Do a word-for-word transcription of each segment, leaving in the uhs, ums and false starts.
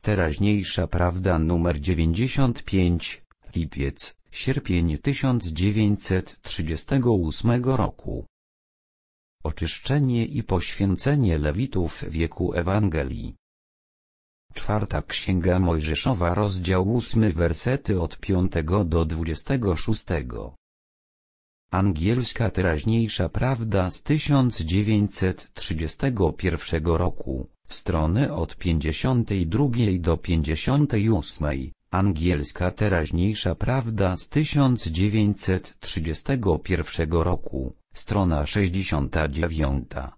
Teraźniejsza prawda numer dziewięćdziesiąt pięć, lipiec, sierpień tysiąc dziewięćset trzydziestego ósmego roku. Oczyszczenie i poświęcenie Lewitów w wieku Ewangelii. Czwarta Księga Mojżeszowa, rozdział ósmy, wersety od piątego do dwudziestego szóstego. Angielska teraźniejsza prawda z tysiąc dziewięćset trzydziestego pierwszego roku, strony od pięćdziesiątej drugiej do pięćdziesiątej ósmej. Angielska teraźniejsza prawda z tysiąc dziewięćset trzydziestego pierwszego roku, strona sześćdziesiąta dziewiąta.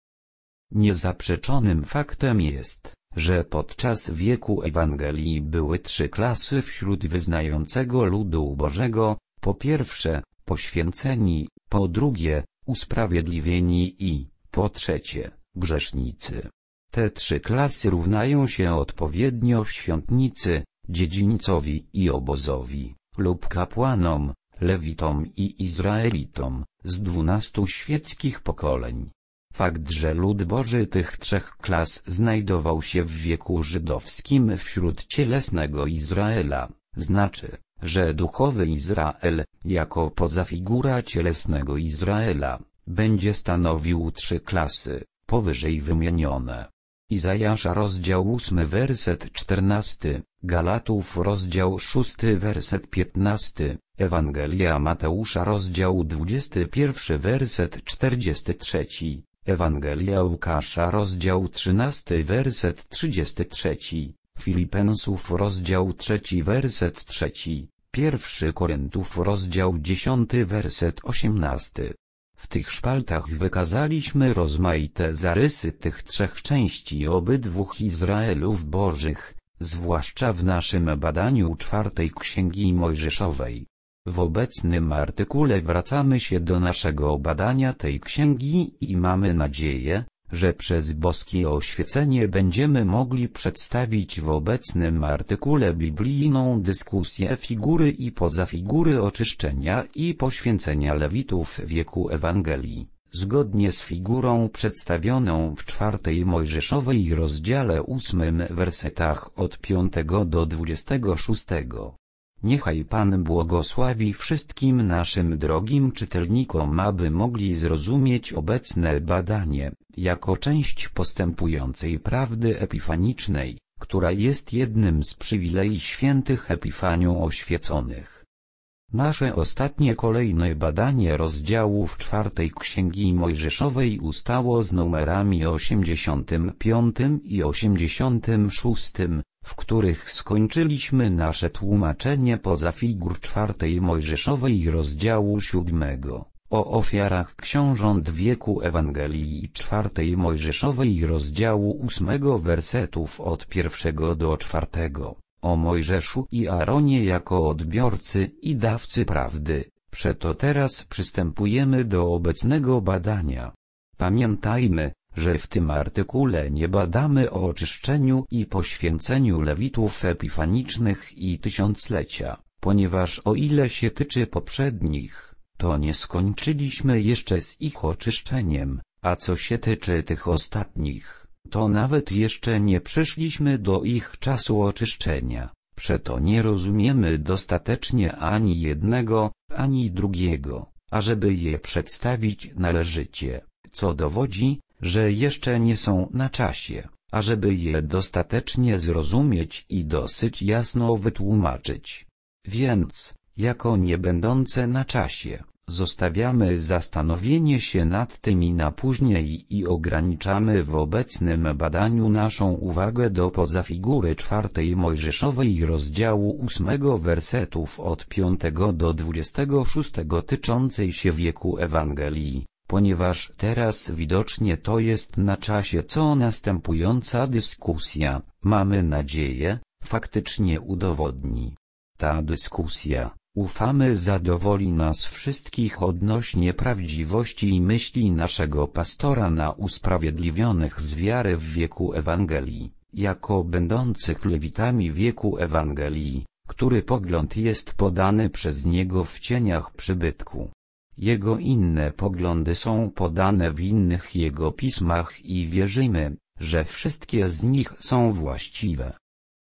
Niezaprzeczonym faktem jest, że podczas wieku Ewangelii były trzy klasy wśród wyznającego ludu Bożego: po pierwsze, poświęceni, po drugie, usprawiedliwieni i, po trzecie, grzesznicy. Te trzy klasy równają się odpowiednio świątnicy, dziedzińcowi i obozowi, lub kapłanom, lewitom i Izraelitom, z dwunastu świeckich pokoleń. Fakt, że lud Boży tych trzech klas znajdował się w wieku żydowskim wśród cielesnego Izraela, znaczy, że duchowy Izrael, jako pozafigura cielesnego Izraela, będzie stanowił trzy klasy, powyżej wymienione. Izajasza rozdział ósmy werset czternasty, Galatów rozdział szósty werset piętnasty, Ewangelia Mateusza rozdział dwudziesty pierwszy werset czterdziesty trzeci, Ewangelia Łukasza rozdział trzynasty werset trzydziesty trzeci, Filipensów rozdział trzeci werset trzeci, pierwszy Koryntów rozdział dziesiąty werset osiemnasty. W tych szpaltach wykazaliśmy rozmaite zarysy tych trzech części obydwu Izraelów Bożych, zwłaszcza w naszym badaniu czwartej Księgi Mojżeszowej. W obecnym artykule wracamy się do naszego badania tej księgi i mamy nadzieję, że przez boskie oświecenie będziemy mogli przedstawić w obecnym artykule biblijną dyskusję figury i pozafigury oczyszczenia i poświęcenia Lewitów w wieku Ewangelii, zgodnie z figurą przedstawioną w czwartej Mojżeszowej rozdziale ósmym, wersetach od piątego do dwudziestego szóstego. Niechaj Pan błogosławi wszystkim naszym drogim czytelnikom, aby mogli zrozumieć obecne badanie, jako część postępującej prawdy epifanicznej, która jest jednym z przywilei świętych Epifanią oświeconych. Nasze ostatnie kolejne badanie rozdziałów czwartej Księgi Mojżeszowej ustało z numerami osiemdziesiątym piątym i osiemdziesiątym szóstym, w których skończyliśmy nasze tłumaczenie pozafigur czwartej Mojżeszowej rozdziału siódmego, o ofiarach książąt wieku Ewangelii i czwartej Mojżeszowej rozdziału ósmego, wersetów od pierwszego do czwartego, o Mojżeszu i Aaronie jako odbiorcy i dawcy prawdy. Przeto teraz przystępujemy do obecnego badania. Pamiętajmy, że w tym artykule nie badamy o oczyszczeniu i poświęceniu Lewitów epifanicznych i tysiąclecia, ponieważ o ile się tyczy poprzednich, to nie skończyliśmy jeszcze z ich oczyszczeniem, a co się tyczy tych ostatnich, to nawet jeszcze nie przyszliśmy do ich czasu oczyszczenia. Przeto nie rozumiemy dostatecznie ani jednego, ani drugiego, ażeby je przedstawić należycie, co dowodzi, że jeszcze nie są na czasie, ażeby je dostatecznie zrozumieć i dosyć jasno wytłumaczyć. Więc, jako nie będące na czasie, zostawiamy zastanowienie się nad tymi na później i ograniczamy w obecnym badaniu naszą uwagę do pozafigury czwartej Mojżeszowej rozdziału ósmego, wersetów od piątego do dwudziestego szóstego tyczącej się wieku Ewangelii, ponieważ teraz widocznie to jest na czasie, co następująca dyskusja, mamy nadzieję, faktycznie udowodni. Ta dyskusja, ufamy, zadowoli nas wszystkich odnośnie prawdziwości myśli naszego pastora na usprawiedliwionych z wiary w wieku Ewangelii, jako będących Lewitami wieku Ewangelii, który pogląd jest podany przez niego w cieniach przybytku. Jego inne poglądy są podane w innych jego pismach i wierzymy, że wszystkie z nich są właściwe.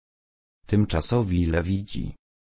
tymczasowi lewici.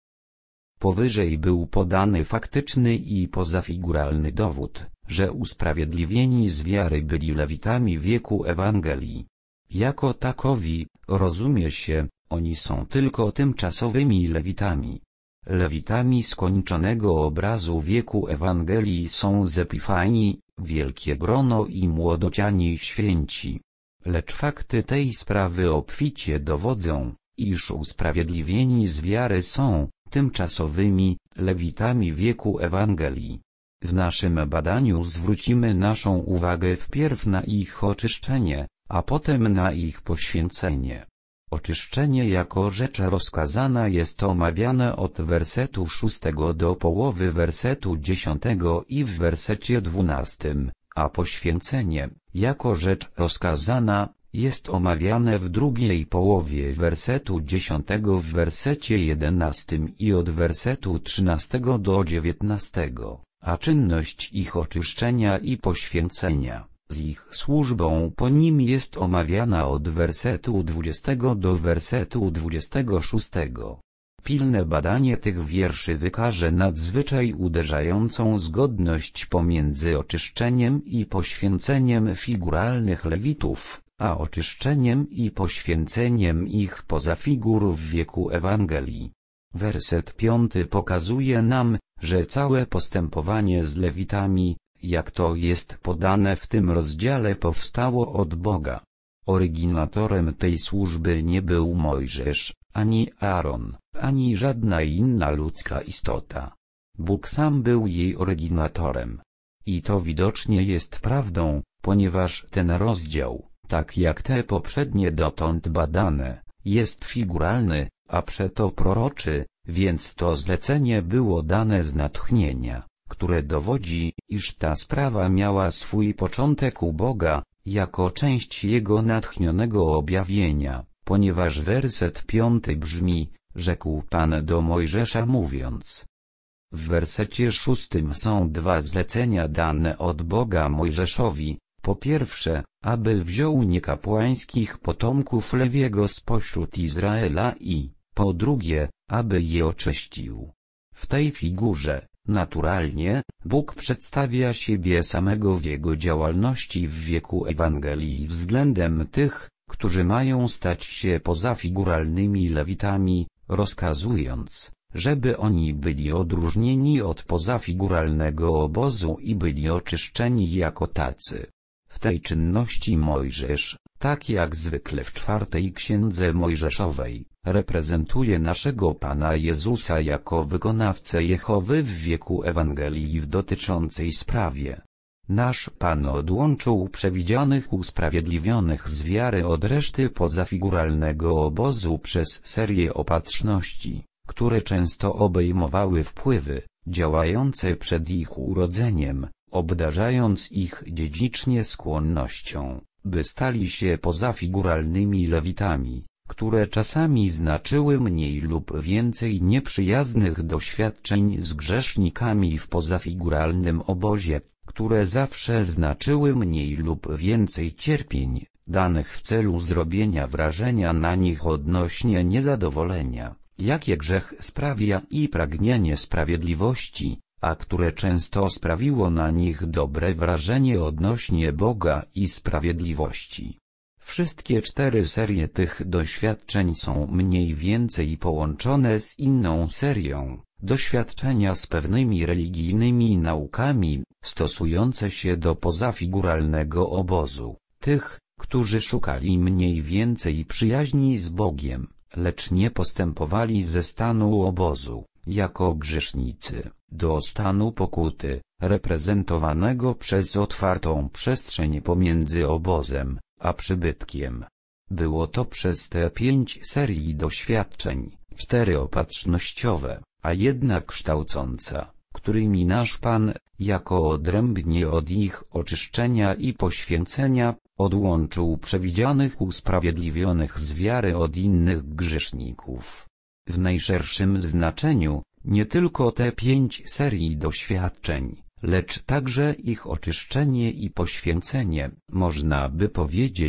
Powyżej był podany faktyczny i pozafiguralny dowód, że usprawiedliwieni z wiary byli lewitami wieku Ewangelii. Jako takowi, rozumie się, oni są tylko tymczasowymi lewitami. Lewitami skończonego obrazu wieku Ewangelii są z Epifanii, wielkie grono i młodociani święci. Lecz fakty tej sprawy obficie dowodzą, iż usprawiedliwieni z wiary są tymczasowymi lewitami wieku Ewangelii. W naszym badaniu zwrócimy naszą uwagę wpierw na ich oczyszczenie, a potem na ich poświęcenie. Oczyszczenie jako rzecz rozkazana jest omawiane od wersetu szóstego do połowy wersetu dziesiątego i w wersecie dwunastym, a poświęcenie, jako rzecz rozkazana, jest omawiane w drugiej połowie wersetu dziesiątego w wersecie jedenastym i od wersetu trzynastego do dziewiętnastego, a czynność ich oczyszczenia i poświęcenia z ich służbą po nim jest omawiana od wersetu dwudziestego do wersetu dwudziestego szóstego. Pilne badanie tych wierszy wykaże nadzwyczaj uderzającą zgodność pomiędzy oczyszczeniem i poświęceniem figuralnych lewitów, a oczyszczeniem i poświęceniem ich poza figur w wieku Ewangelii. Werset piąty pokazuje nam, że całe postępowanie z lewitami, jak to jest podane w tym rozdziale, powstało od Boga. Oryginatorem tej służby nie był Mojżesz, ani Aaron, ani żadna inna ludzka istota. Bóg sam był jej oryginatorem. I to widocznie jest prawdą, ponieważ ten rozdział, tak jak te poprzednie dotąd badane, jest figuralny, a przeto proroczy, więc to zlecenie było dane z natchnienia, które dowodzi, iż ta sprawa miała swój początek u Boga, jako część Jego natchnionego objawienia, ponieważ werset piąty brzmi, rzekł Pan do Mojżesza mówiąc. W wersecie szóstym są dwa zlecenia dane od Boga Mojżeszowi, po pierwsze, aby wziął niekapłańskich potomków Lewiego spośród Izraela i, po drugie, aby je oczyścił. W tej figurze, naturalnie, Bóg przedstawia siebie samego w jego działalności w wieku Ewangelii względem tych, którzy mają stać się pozafiguralnymi lewitami, rozkazując, żeby oni byli odróżnieni od pozafiguralnego obozu i byli oczyszczeni jako tacy. W tej czynności Mojżesz, tak jak zwykle w czwartej księdze Mojżeszowej, reprezentuje naszego Pana Jezusa jako wykonawcę Jehowy w wieku Ewangelii w dotyczącej sprawie. Nasz Pan odłączył przewidzianych usprawiedliwionych z wiary od reszty pozafiguralnego obozu przez serię opatrzności, które często obejmowały wpływy, działające przed ich urodzeniem, obdarzając ich dziedzicznie skłonnością, by stali się pozafiguralnymi lewitami, które czasami znaczyły mniej lub więcej nieprzyjaznych doświadczeń z grzesznikami w pozafiguralnym obozie, które zawsze znaczyły mniej lub więcej cierpień, danych w celu zrobienia wrażenia na nich odnośnie niezadowolenia, jakie grzech sprawia i pragnienie sprawiedliwości, a które często sprawiło na nich dobre wrażenie odnośnie Boga i sprawiedliwości. Wszystkie cztery serie tych doświadczeń są mniej więcej połączone z inną serią, doświadczenia z pewnymi religijnymi naukami, stosujące się do pozafiguralnego obozu, tych, którzy szukali mniej więcej przyjaźni z Bogiem, lecz nie postępowali ze stanu obozu, jako grzesznicy, do stanu pokuty, reprezentowanego przez otwartą przestrzeń pomiędzy obozem a przybytkiem. Było to przez te pięć serii doświadczeń, cztery opatrznościowe, a jedna kształcąca, którymi nasz Pan, jako odrębnie od ich oczyszczenia i poświęcenia, odłączył przewidzianych usprawiedliwionych z wiary od innych grzeszników. W najszerszym znaczeniu, nie tylko te pięć serii doświadczeń, lecz także ich oczyszczenie i poświęcenie, można by powiedzieć,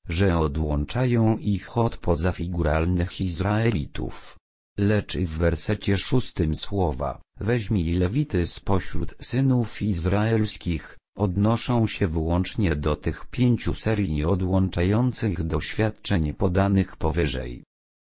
że odłączają ich od pozafiguralnych Izraelitów. Lecz w wersecie szóstym słowa, weźmij Lewity spośród synów izraelskich, odnoszą się wyłącznie do tych pięciu serii odłączających doświadczeń podanych powyżej.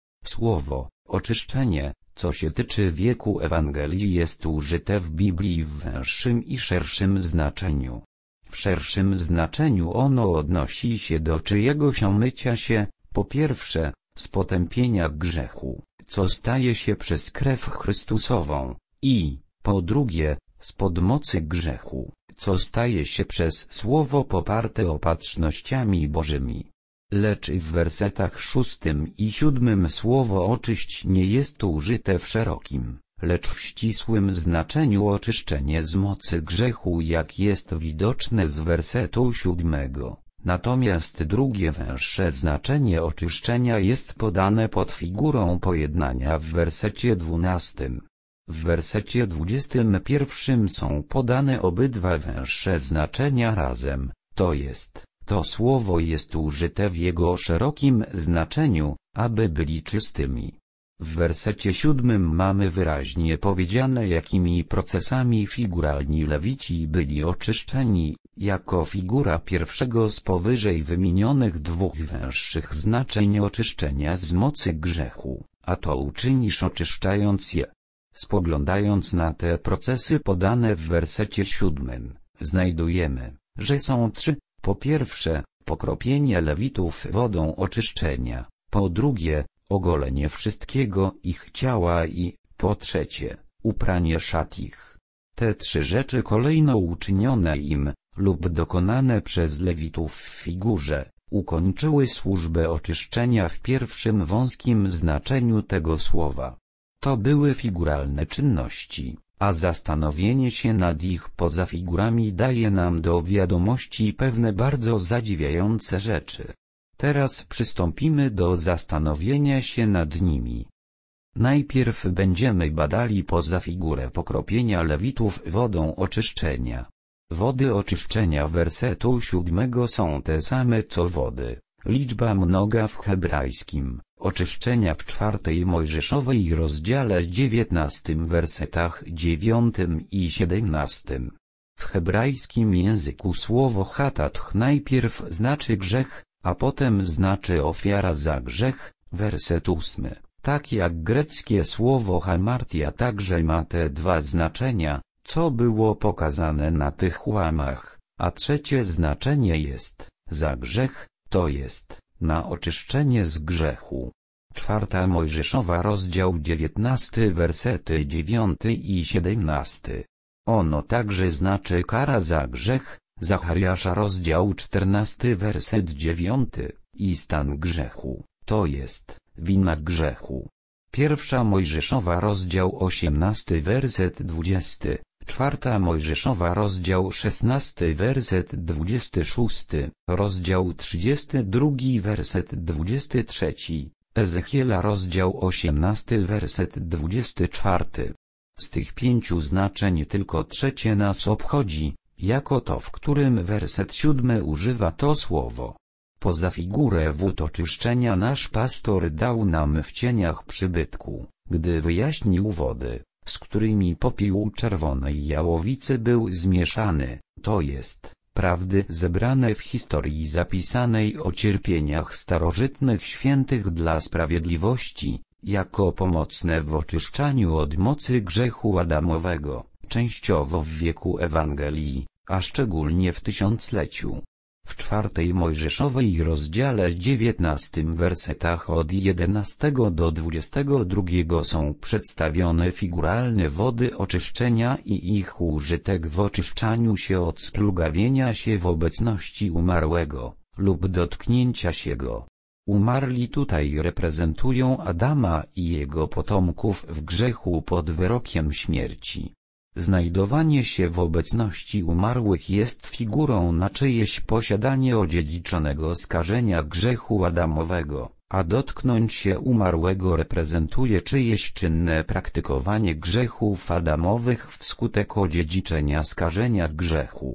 Słowo oczyszczenie, co się tyczy wieku Ewangelii, jest użyte w Biblii w węższym i szerszym znaczeniu. W szerszym znaczeniu ono odnosi się do czyjegoś omycia się, po pierwsze, z potępienia grzechu, co staje się przez krew Chrystusową, i, po drugie, spod mocy grzechu, co staje się przez słowo poparte opatrznościami bożymi. Lecz w wersetach szóstym i siódmym słowo oczyść nie jest użyte w szerokim, lecz w ścisłym znaczeniu oczyszczenie z mocy grzechu, jak jest widoczne z wersetu siódmego. Natomiast drugie węższe znaczenie oczyszczenia jest podane pod figurą pojednania w wersecie dwunastym. W wersecie dwudziestym pierwszym są podane obydwa węższe znaczenia razem, to jest, to słowo jest użyte w jego szerokim znaczeniu, aby byli czystymi. W wersecie siódmym mamy wyraźnie powiedziane, jakimi procesami figuralni Lewici byli oczyszczeni, jako figura pierwszego z powyżej wymienionych dwóch węższych znaczeń oczyszczenia z mocy grzechu, a to uczynisz oczyszczając je. Spoglądając na te procesy podane w wersecie siódmym, znajdujemy, że są trzy. Po pierwsze, pokropienie Lewitów wodą oczyszczenia, po drugie, ogolenie wszystkiego ich ciała i, po trzecie, upranie szat ich. Te trzy rzeczy kolejno uczynione im, lub dokonane przez Lewitów w figurze, ukończyły służbę oczyszczenia w pierwszym wąskim znaczeniu tego słowa. To były figuralne czynności, a zastanowienie się nad ich pozafigurami daje nam do wiadomości pewne bardzo zadziwiające rzeczy. Teraz przystąpimy do zastanowienia się nad nimi. Najpierw będziemy badali pozafigurę pokropienia Lewitów wodą oczyszczenia. Wody oczyszczenia wersetu siódmego są te same co wody, liczba mnoga w hebrajskim, oczyszczenia w czwartej Mojżeszowej rozdziale dziewiętnastym wersetach dziewiątym i siedemnastym. W hebrajskim języku słowo chatatch najpierw znaczy grzech, a potem znaczy ofiara za grzech, werset ósmy. Tak jak greckie słowo hamartia także ma te dwa znaczenia, co było pokazane na tych łamach, a trzecie znaczenie jest, za grzech, to jest, na oczyszczenie z grzechu. Czwarta Mojżeszowa rozdział dziewiętnasty wersety dziewiąty i siedemnasty. Ono także znaczy kara za grzech, Zachariasza rozdział czternasty werset dziewiąty, i stan grzechu, to jest, wina grzechu. Pierwsza Mojżeszowa rozdział osiemnasty werset dwudziesty, czwarta Mojżeszowa rozdział szesnasty werset dwudziesty szósty, rozdział trzydziesty drugi werset dwudziesty trzeci, Ezechiela rozdział osiemnasty werset dwudziesty czwarty. Z tych pięciu znaczeń tylko trzecie nas obchodzi, jako to, w którym werset siódmy używa to słowo. Poza figurę wód oczyszczenia nasz pastor dał nam w cieniach przybytku, gdy wyjaśnił wody, z którymi popiół czerwonej jałowicy był zmieszany, to jest, prawdy zebrane w historii zapisanej o cierpieniach starożytnych świętych dla sprawiedliwości, jako pomocne w oczyszczaniu od mocy grzechu adamowego, częściowo w wieku Ewangelii, a szczególnie w tysiącleciu. W czwartej Mojżeszowej rozdziale dziewiętnastym wersetach od jedenastego do dwudziestego drugiego są przedstawione figuralne wody oczyszczenia i ich użytek w oczyszczaniu się od splugawienia się w obecności umarłego, lub dotknięcia się go. Umarli tutaj reprezentują Adama i jego potomków w grzechu pod wyrokiem śmierci. Znajdowanie się w obecności umarłych jest figurą na czyjeś posiadanie odziedziczonego skażenia grzechu adamowego, a dotknąć się umarłego reprezentuje czyjeś czynne praktykowanie grzechów adamowych wskutek odziedziczenia skażenia grzechu.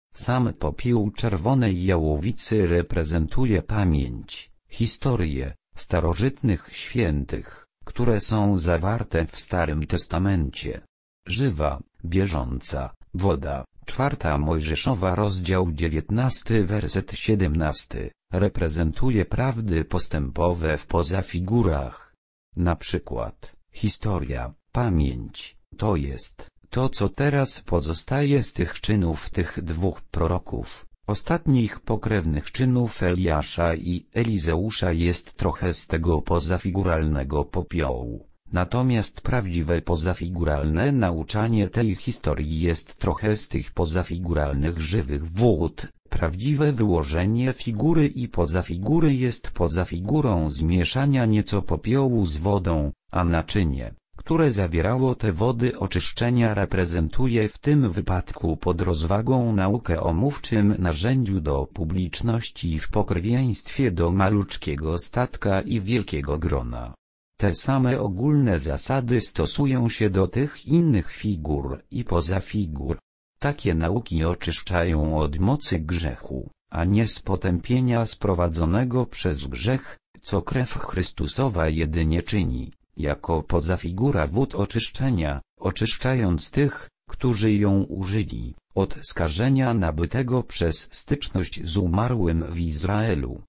Sam popiół czerwonej jałowicy reprezentuje pamięć, historię starożytnych świętych, które są zawarte w Starym Testamencie. Żywa, bieżąca woda, czwarta Mojżeszowa rozdział dziewiętnasty werset siedemnasty, reprezentuje prawdy postępowe w pozafigurach. Na przykład, historia, pamięć, to jest to, co teraz pozostaje z tych czynów tych dwóch proroków. Ostatnich pokrewnych czynów Eliasza i Elizeusza jest trochę z tego pozafiguralnego popiołu, natomiast prawdziwe pozafiguralne nauczanie tej historii jest trochę z tych pozafiguralnych żywych wód. Prawdziwe wyłożenie figury i pozafigury jest pozafigurą zmieszania nieco popiołu z wodą, a naczynie, które zawierało te wody oczyszczenia, reprezentuje w tym wypadku pod rozwagą naukę o mówczym narzędziu do publiczności w pokrewieństwie do maluczkiego statka i wielkiego grona. Te same ogólne zasady stosują się do tych innych figur i pozafigur. Takie nauki oczyszczają od mocy grzechu, a nie z potępienia sprowadzonego przez grzech, co krew Chrystusowa jedynie czyni, jako pozafigura wód oczyszczenia, oczyszczając tych, którzy ją użyli, od skażenia nabytego przez styczność z umarłym w Izraelu.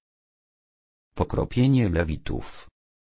Pokropienie Lewitów.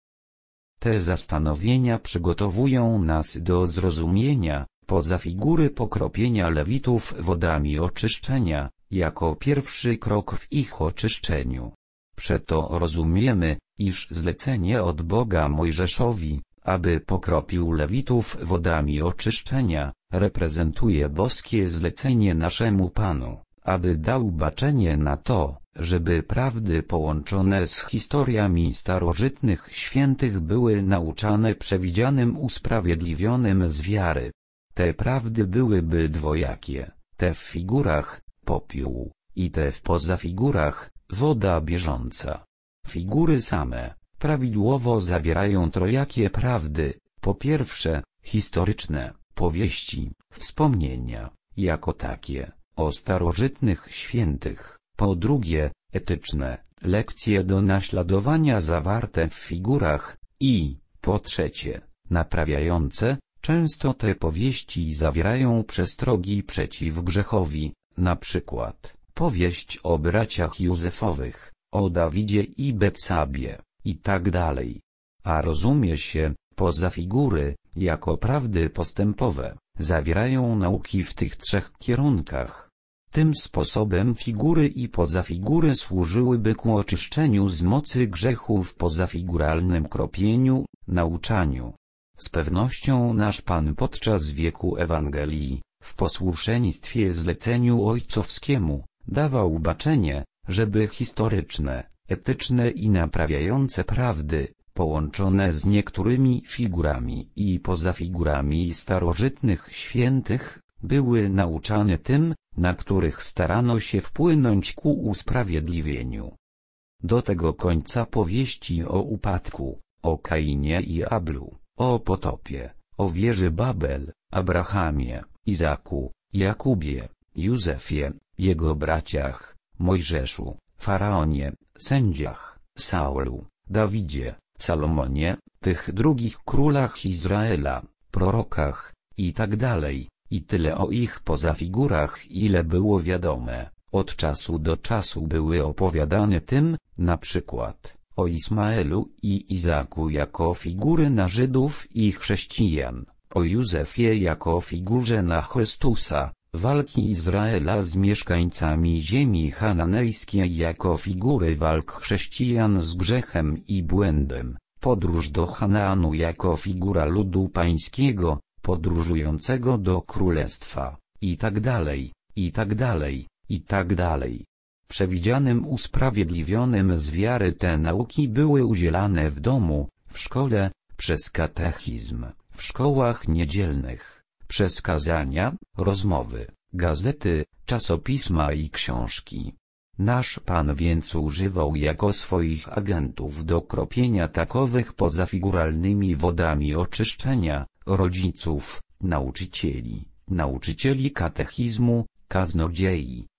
Te zastanowienia przygotowują nas do zrozumienia pozafigury pokropienia Lewitów wodami oczyszczenia, jako pierwszy krok w ich oczyszczeniu. Przeto rozumiemy, iż zlecenie od Boga Mojżeszowi, aby pokropił Lewitów wodami oczyszczenia, reprezentuje boskie zlecenie naszemu Panu, aby dał baczenie na to, żeby prawdy połączone z historiami starożytnych świętych były nauczane przewidzianym usprawiedliwionym z wiary. Te prawdy byłyby dwojakie, te w figurach, popiół, i te w pozafigurach, woda bieżąca. Figury same, prawidłowo zawierają trojakie prawdy, po pierwsze, historyczne, powieści, wspomnienia, jako takie, o starożytnych świętych, po drugie, etyczne, lekcje do naśladowania zawarte w figurach, i, po trzecie, naprawiające. Często te powieści zawierają przestrogi przeciw grzechowi, na przykład, powieść o braciach Józefowych, o Dawidzie i Betsabie, i tak dalej. A rozumie się, pozafigury, jako prawdy postępowe, zawierają nauki w tych trzech kierunkach. Tym sposobem figury i pozafigury służyłyby ku oczyszczeniu z mocy grzechu w pozafiguralnym kropieniu, nauczaniu. Z pewnością nasz Pan podczas wieku Ewangelii, w posłuszeństwie zleceniu ojcowskiemu, dawał baczenie, żeby historyczne, etyczne i naprawiające prawdy, połączone z niektórymi figurami i pozafigurami starożytnych świętych, były nauczane tym, na których starano się wpłynąć ku usprawiedliwieniu. Do tego końca powieści o upadku, o Kainie i Ablu, o potopie, o wieży Babel, Abrahamie, Izaku, Jakubie, Józefie, jego braciach, Mojżeszu, Faraonie, sędziach, Saulu, Dawidzie, Salomonie, tych drugich królach Izraela, prorokach, i tak dalej, i tyle o ich pozafigurach, ile było wiadome. Od czasu do czasu były opowiadane tym, na przykład, o Ismaelu i Izaku jako figury na Żydów i chrześcijan, o Józefie jako figurze na Chrystusa, walki Izraela z mieszkańcami ziemi chananejskiej jako figury walk chrześcijan z grzechem i błędem, podróż do Hanaanu jako figura ludu pańskiego, podróżującego do królestwa, i tak dalej, i tak dalej, i tak dalej. Przewidzianym usprawiedliwionym z wiary te nauki były udzielane w domu, w szkole, przez katechizm, w szkołach niedzielnych, przez kazania, rozmowy, gazety, czasopisma i książki. Nasz Pan więc używał jako swoich agentów do kropienia takowych pozafiguralnymi wodami oczyszczenia, rodziców, nauczycieli, nauczycieli katechizmu, kaznodziei,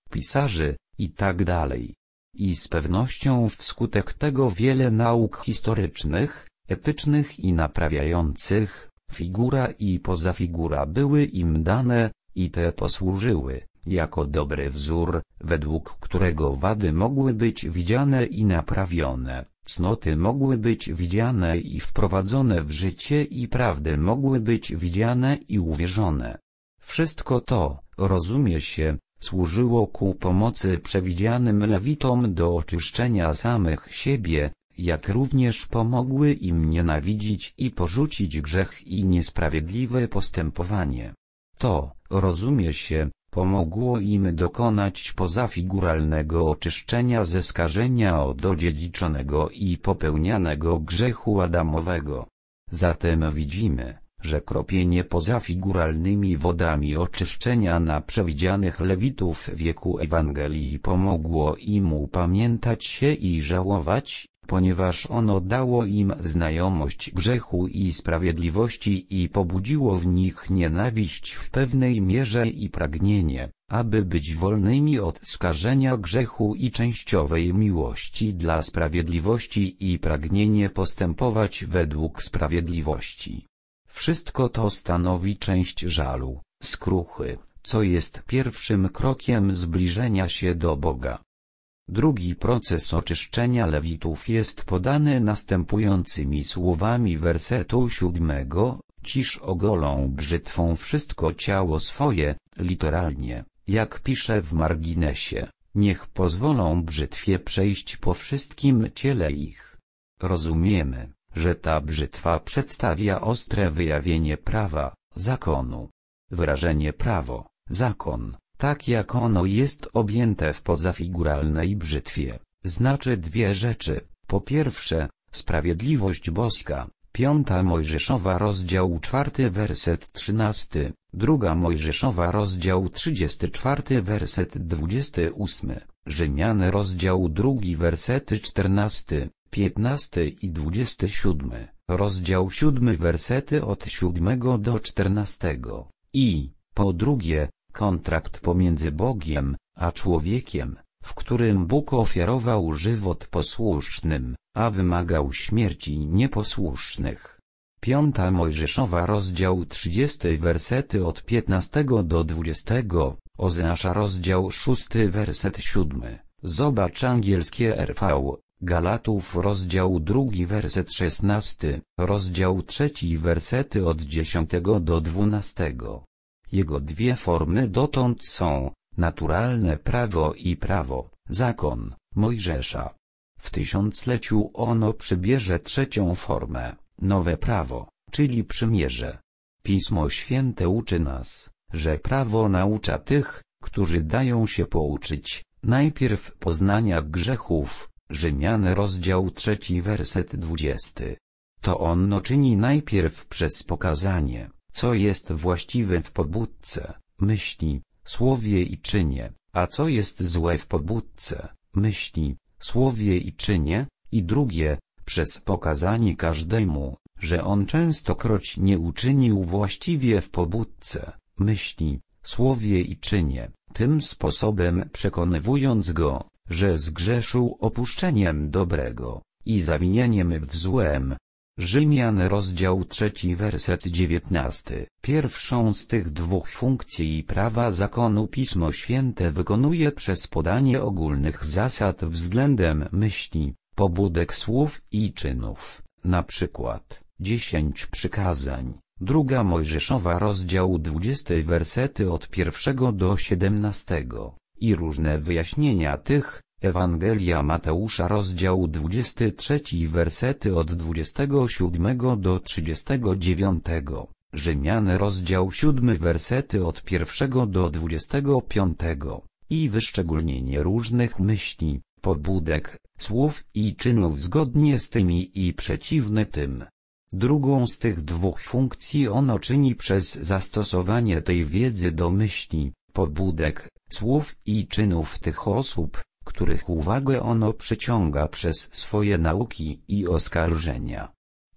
pisarzy, i tak dalej. I z pewnością wskutek tego wiele nauk historycznych, etycznych i naprawiających, figura i pozafigura były im dane, i te posłużyły jako dobry wzór, według którego wady mogły być widziane i naprawione, cnoty mogły być widziane i wprowadzone w życie i prawdy mogły być widziane i uwierzone. Wszystko to, rozumie się, służyło ku pomocy przewidzianym lewitom do oczyszczenia samych siebie, jak również pomogły im nienawidzić i porzucić grzech i niesprawiedliwe postępowanie. To, rozumie się, pomogło im dokonać pozafiguralnego oczyszczenia ze skażenia od odziedziczonego i popełnianego grzechu adamowego. Zatem widzimy, że kropienie pozafiguralnymi wodami oczyszczenia na przewidzianych lewitów wieku Ewangelii pomogło im upamiętać się i żałować, ponieważ ono dało im znajomość grzechu i sprawiedliwości i pobudziło w nich nienawiść w pewnej mierze i pragnienie, aby być wolnymi od skażenia grzechu i częściowej miłości dla sprawiedliwości i pragnienie postępować według sprawiedliwości. Wszystko to stanowi część żalu, skruchy, co jest pierwszym krokiem zbliżenia się do Boga. Drugi proces oczyszczenia lewitów jest podany następującymi słowami wersetu siódmego, ciż ogolą brzytwą wszystko ciało swoje, literalnie, jak pisze w marginesie, niech pozwolą brzytwie przejść po wszystkim ciele ich. Rozumiemy, że ta brzytwa przedstawia ostre wyjawienie prawa, zakonu. Wyrażenie prawo, zakon, tak jak ono jest objęte w pozafiguralnej brzytwie, znaczy dwie rzeczy. Po pierwsze, sprawiedliwość boska, piąta Mojżeszowa rozdział czwarty werset trzynasty, druga Mojżeszowa rozdział trzydziesty czwarty werset dwudziesty ósmy, Rzymian rozdział drugi wersety czternasty, piętnasty i dwudziesty siódmy, rozdział siódmy wersety od siódmego do czternastego. I, po drugie, kontrakt pomiędzy Bogiem a człowiekiem, w którym Bóg ofiarował żywot posłusznym, a wymagał śmierci nieposłusznych. Piąta Mojżeszowa rozdział trzydziesty wersety od piętnastego do dwudziestego, Ozeasza rozdział szósty werset siódmy, zobacz angielskie R V, Galatów rozdział drugi werset szesnasty, rozdział trzeci wersety od dziesiątego do dwunastego. Jego dwie formy dotąd są, naturalne prawo i prawo, zakon, Mojżesza. W tysiącleciu ono przybierze trzecią formę, nowe prawo, czyli przymierze. Pismo Święte uczy nas, że prawo naucza tych, którzy dają się pouczyć, najpierw poznania grzechów, Rzymian rozdział trzeci werset dwudziesty. To ono czyni najpierw przez pokazanie, co jest właściwe w pobudce, myśli, słowie i czynie, a co jest złe w pobudce, myśli, słowie i czynie, i drugie, przez pokazanie każdemu, że on częstokroć nie uczynił właściwie w pobudce, myśli, słowie i czynie, tym sposobem przekonywując go, że zgrzeszył opuszczeniem dobrego i zawinieniem w złem. Rzymian rozdział trzeci werset dziewiętnasty. Pierwszą z tych dwóch funkcji prawa zakonu Pismo Święte wykonuje przez podanie ogólnych zasad względem myśli, pobudek słów i czynów, na przykład, dziesięć przykazań, druga Mojżeszowa rozdział dwudziesty wersety od pierwszego do siedemnastego, i różne wyjaśnienia tych, Ewangelia Mateusza rozdział dwudziesty trzeci wersety od dwudziestego siódmego do trzydziestego dziewiątego, Rzymian rozdział siódmy wersety od pierwszego do dwudziestego piątego, i wyszczególnienie różnych myśli, pobudek, słów i czynów zgodnie z tymi i przeciwne tym. Drugą z tych dwóch funkcji ono czyni przez zastosowanie tej wiedzy do myśli, pobudek, słów i czynów tych osób, których uwagę ono przyciąga przez swoje nauki i oskarżenia.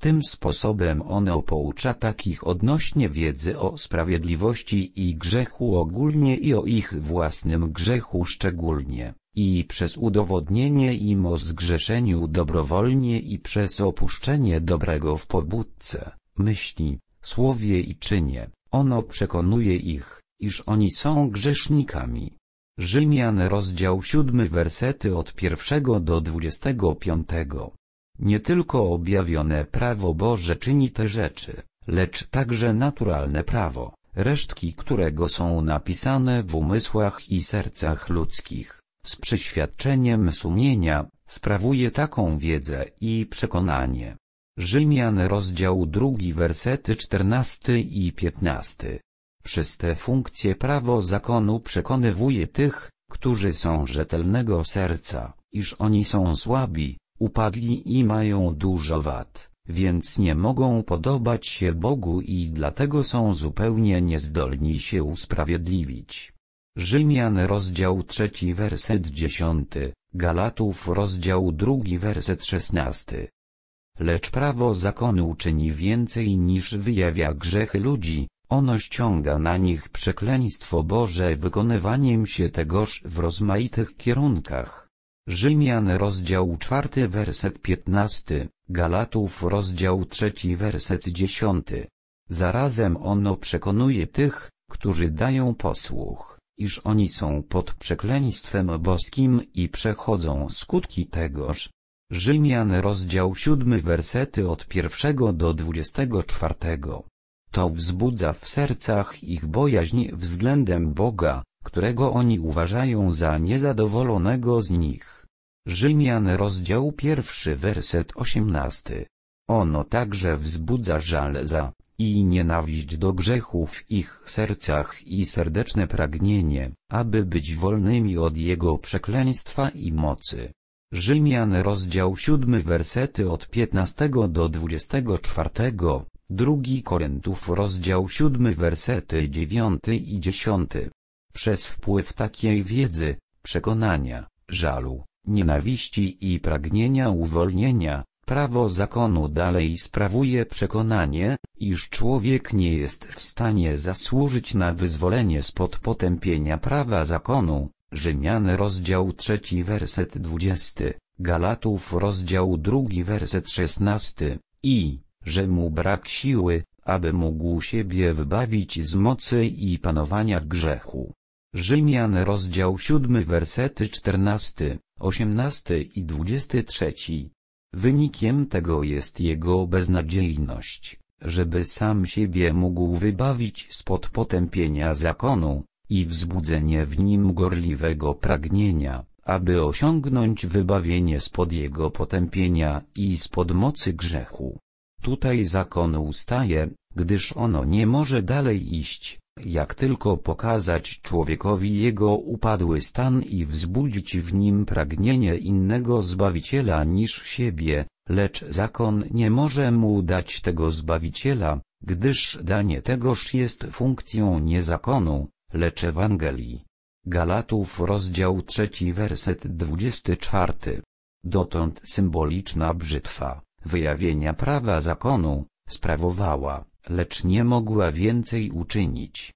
Tym sposobem ono poucza takich odnośnie wiedzy o sprawiedliwości i grzechu ogólnie i o ich własnym grzechu szczególnie, i przez udowodnienie im o zgrzeszeniu dobrowolnie i przez opuszczenie dobrego w pobudce, myśli, słowie i czynie, ono przekonuje ich, iż oni są grzesznikami. Rzymian rozdział siódmy wersety od pierwszego do dwudziestego piątego. Nie tylko objawione prawo Boże czyni te rzeczy, lecz także naturalne prawo, resztki którego są napisane w umysłach i sercach ludzkich, z przeświadczeniem sumienia, sprawuje taką wiedzę i przekonanie. Rzymian rozdział drugi wersety czternasty i piętnasty. Przez te funkcje prawo zakonu przekonywuje tych, którzy są rzetelnego serca, iż oni są słabi, upadli i mają dużo wad, więc nie mogą podobać się Bogu i dlatego są zupełnie niezdolni się usprawiedliwić. Rzymian rozdział trzeci werset dziesiąty, Galatów rozdział drugi werset szesnasty. Lecz prawo zakonu czyni więcej niż wyjawia grzechy ludzi, ono ściąga na nich przekleństwo Boże wykonywaniem się tegoż w rozmaitych kierunkach. Rzymian rozdział czwarty werset piętnasty, Galatów rozdział trzeci werset dziesiąty. Zarazem ono przekonuje tych, którzy dają posłuch, iż oni są pod przekleństwem boskim i przechodzą skutki tegoż. Rzymian rozdział siódmy wersety od pierwszego do dwudziestego czwartego. To wzbudza w sercach ich bojaźń względem Boga, którego oni uważają za niezadowolonego z nich. Rzymian rozdział pierwszy werset osiemnasty. Ono także wzbudza żal za i nienawiść do grzechu w ich sercach i serdeczne pragnienie, aby być wolnymi od jego przekleństwa i mocy. Rzymian rozdział siódmy wersety od piętnastego do dwudziestego czwartego, drugi Koryntów rozdział siódmy wersety dziewiąty i dziesiąty. Przez wpływ takiej wiedzy, przekonania, żalu, nienawiści i pragnienia uwolnienia, prawo zakonu dalej sprawuje przekonanie, iż człowiek nie jest w stanie zasłużyć na wyzwolenie spod potępienia prawa zakonu. Rzymian rozdział trzeci werset dwudziesty, Galatów rozdział drugi werset szesnasty, i, że mu brak siły, aby mógł siebie wybawić z mocy i panowania grzechu. Rzymian rozdział siódmy wersety czternasty, osiemnasty i dwudziesty trzeci. Wynikiem tego jest jego beznadziejność, żeby sam siebie mógł wybawić spod potępienia zakonu, i wzbudzenie w nim gorliwego pragnienia, aby osiągnąć wybawienie spod jego potępienia i spod mocy grzechu. Tutaj zakon ustaje, gdyż ono nie może dalej iść, jak tylko pokazać człowiekowi jego upadły stan i wzbudzić w nim pragnienie innego Zbawiciela niż siebie, lecz zakon nie może mu dać tego Zbawiciela, gdyż danie tegoż jest funkcją nie zakonu, lecz Ewangelii. Galatów rozdział trzeci werset dwudziesty czwarty. Dotąd symboliczna brzytwa, wyjawienia prawa zakonu, sprawowała, lecz nie mogła więcej uczynić.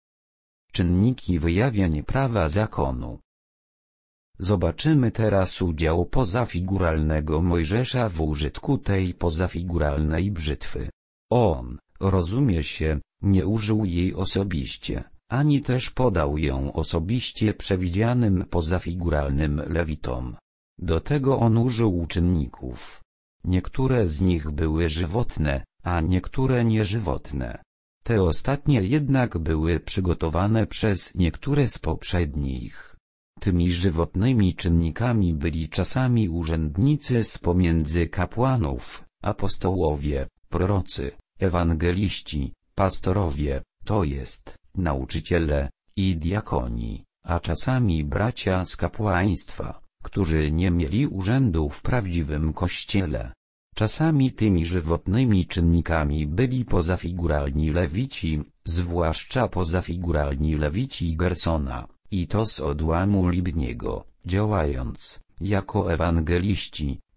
Czynniki wyjawień prawa zakonu. Zobaczymy teraz udział pozafiguralnego Mojżesza w użytku tej pozafiguralnej brzytwy. On, rozumie się, nie użył jej osobiście, ani też podał ją osobiście przewidzianym pozafiguralnym Lewitom. Do tego on użył czynników. Niektóre z nich były żywotne, a niektóre nieżywotne. Te ostatnie jednak były przygotowane przez niektóre z poprzednich. Tymi żywotnymi czynnikami byli czasami urzędnicy z pomiędzy kapłanów, apostołowie, prorocy, ewangeliści, pastorowie, to jest, nauczyciele, i diakoni, a czasami bracia z kapłaństwa, którzy nie mieli urzędu w prawdziwym kościele. Czasami tymi żywotnymi czynnikami byli pozafiguralni lewici, zwłaszcza pozafiguralni lewici Gersona, i to z odłamu Libniego, działając, jako ewangeliści,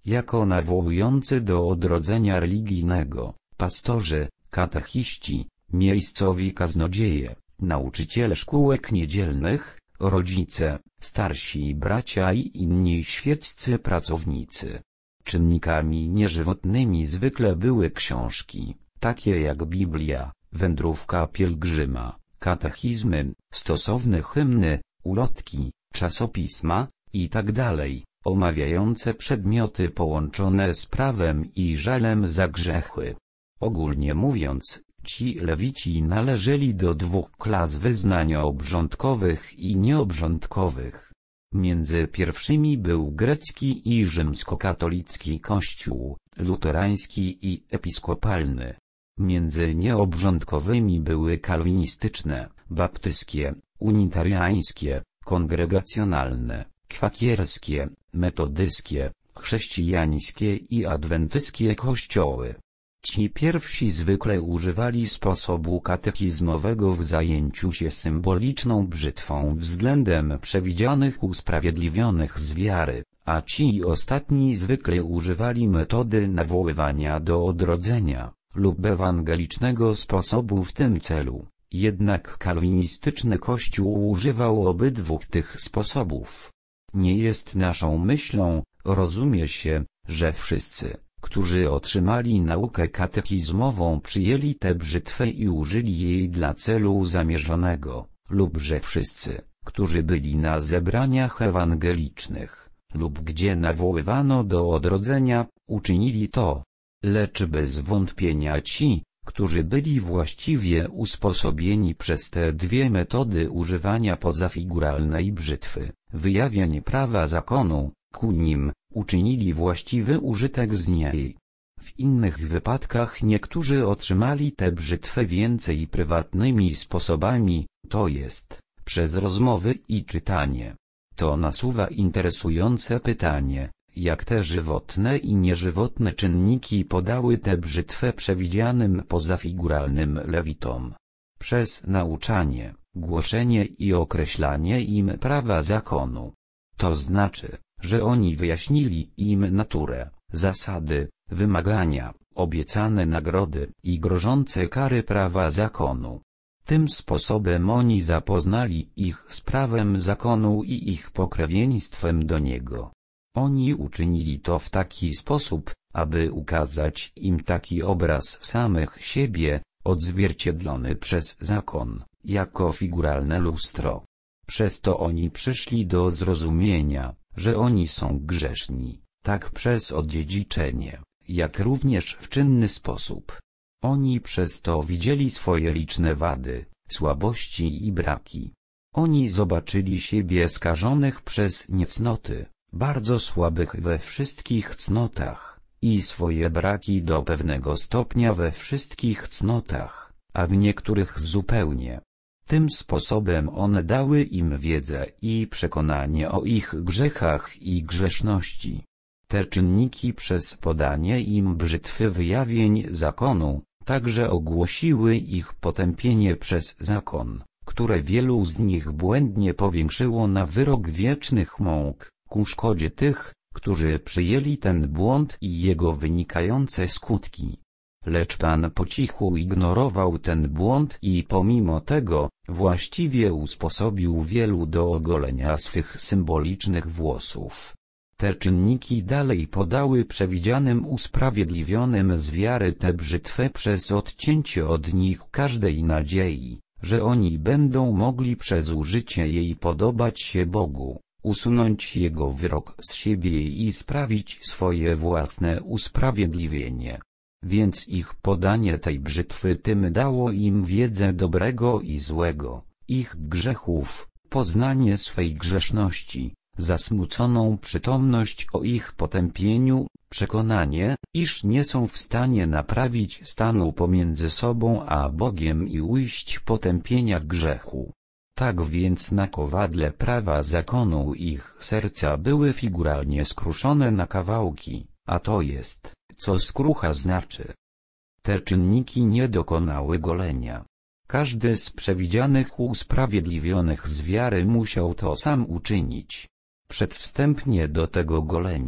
jako nawołujący do odrodzenia religijnego, pastorzy, katechiści, miejscowi kaznodzieje, nauczyciele szkółek niedzielnych, rodzice, starsi bracia i inni świeccy pracownicy. Czynnikami nieżywotnymi zwykle były książki, takie jak Biblia, wędrówka pielgrzyma, katechizmy, stosowne hymny, ulotki, czasopisma itd., omawiające przedmioty połączone z prawem i żalem za grzechy. Ogólnie mówiąc, ci lewici należeli do dwóch klas wyznań obrządkowych i nieobrządkowych. Między pierwszymi był grecki i rzymskokatolicki kościół, luterański i episkopalny. Między nieobrządkowymi były kalwinistyczne, baptyskie, unitariańskie, kongregacjonalne, kwakierskie, metodyskie, chrześcijańskie i adwentyskie kościoły. Ci pierwsi zwykle używali sposobu katechizmowego w zajęciu się symboliczną brzytwą względem przewidzianych usprawiedliwionych z wiary, a ci ostatni zwykle używali metody nawoływania do odrodzenia, lub ewangelicznego sposobu w tym celu. Jednak kalwinistyczny kościół używał obydwu tych sposobów. Nie jest naszą myślą, rozumie się, że wszyscy, którzy otrzymali naukę katechizmową, przyjęli tę brzytwę i użyli jej dla celu zamierzonego, lub że wszyscy, którzy byli na zebraniach ewangelicznych, lub gdzie nawoływano do odrodzenia, uczynili to. Lecz bez wątpienia ci, którzy byli właściwie usposobieni przez te dwie metody używania pozafiguralnej brzytwy, wyjawień prawa zakonu, ku nim, uczynili właściwy użytek z niej. W innych wypadkach niektórzy otrzymali tę brzytwę więcej prywatnymi sposobami, to jest, przez rozmowy i czytanie. To nasuwa interesujące pytanie, jak te żywotne i nieżywotne czynniki podały tę brzytwę przewidzianym pozafiguralnym lewitom. Przez nauczanie, głoszenie i określanie im prawa zakonu. To znaczy, że oni wyjaśnili im naturę, zasady, wymagania, obiecane nagrody i grożące kary prawa zakonu. Tym sposobem oni zapoznali ich z prawem zakonu i ich pokrewieństwem do niego. Oni uczynili to w taki sposób, aby ukazać im taki obraz samych siebie, odzwierciedlony przez zakon, jako figuralne lustro. Przez to oni przyszli do zrozumienia, że oni są grzeszni, tak przez odziedziczenie, jak również w czynny sposób. Oni przez to widzieli swoje liczne wady, słabości i braki. Oni zobaczyli siebie skażonych przez niecnoty, bardzo słabych we wszystkich cnotach, i swoje braki do pewnego stopnia we wszystkich cnotach, a w niektórych zupełnie. Tym sposobem one dały im wiedzę i przekonanie o ich grzechach i grzeszności. Te czynniki przez podanie im brzytwy wyjawień zakonu, także ogłosiły ich potępienie przez zakon, które wielu z nich błędnie powiększyło na wyrok wiecznych mąk, ku szkodzie tych, którzy przyjęli ten błąd i jego wynikające skutki. Lecz Pan po cichu ignorował ten błąd i pomimo tego, właściwie usposobił wielu do ogolenia swych symbolicznych włosów. Te czynniki dalej podały przewidzianym usprawiedliwionym z wiary tę brzytwę przez odcięcie od nich każdej nadziei, że oni będą mogli przez użycie jej podobać się Bogu, usunąć Jego wyrok z siebie i sprawić swoje własne usprawiedliwienie. Więc ich podanie tej brzytwy tym dało im wiedzę dobrego i złego, ich grzechów, poznanie swej grzeszności, zasmuconą przytomność o ich potępieniu, przekonanie, iż nie są w stanie naprawić stanu pomiędzy sobą a Bogiem i ujść potępienia grzechu. Tak więc na kowadle prawa zakonu ich serca były figuralnie skruszone na kawałki, a to jest, co skrucha znaczy. Te czynniki nie dokonały golenia. Każdy z przewidzianych usprawiedliwionych z wiary musiał to sam uczynić. Przedwstępnie do tego golenia,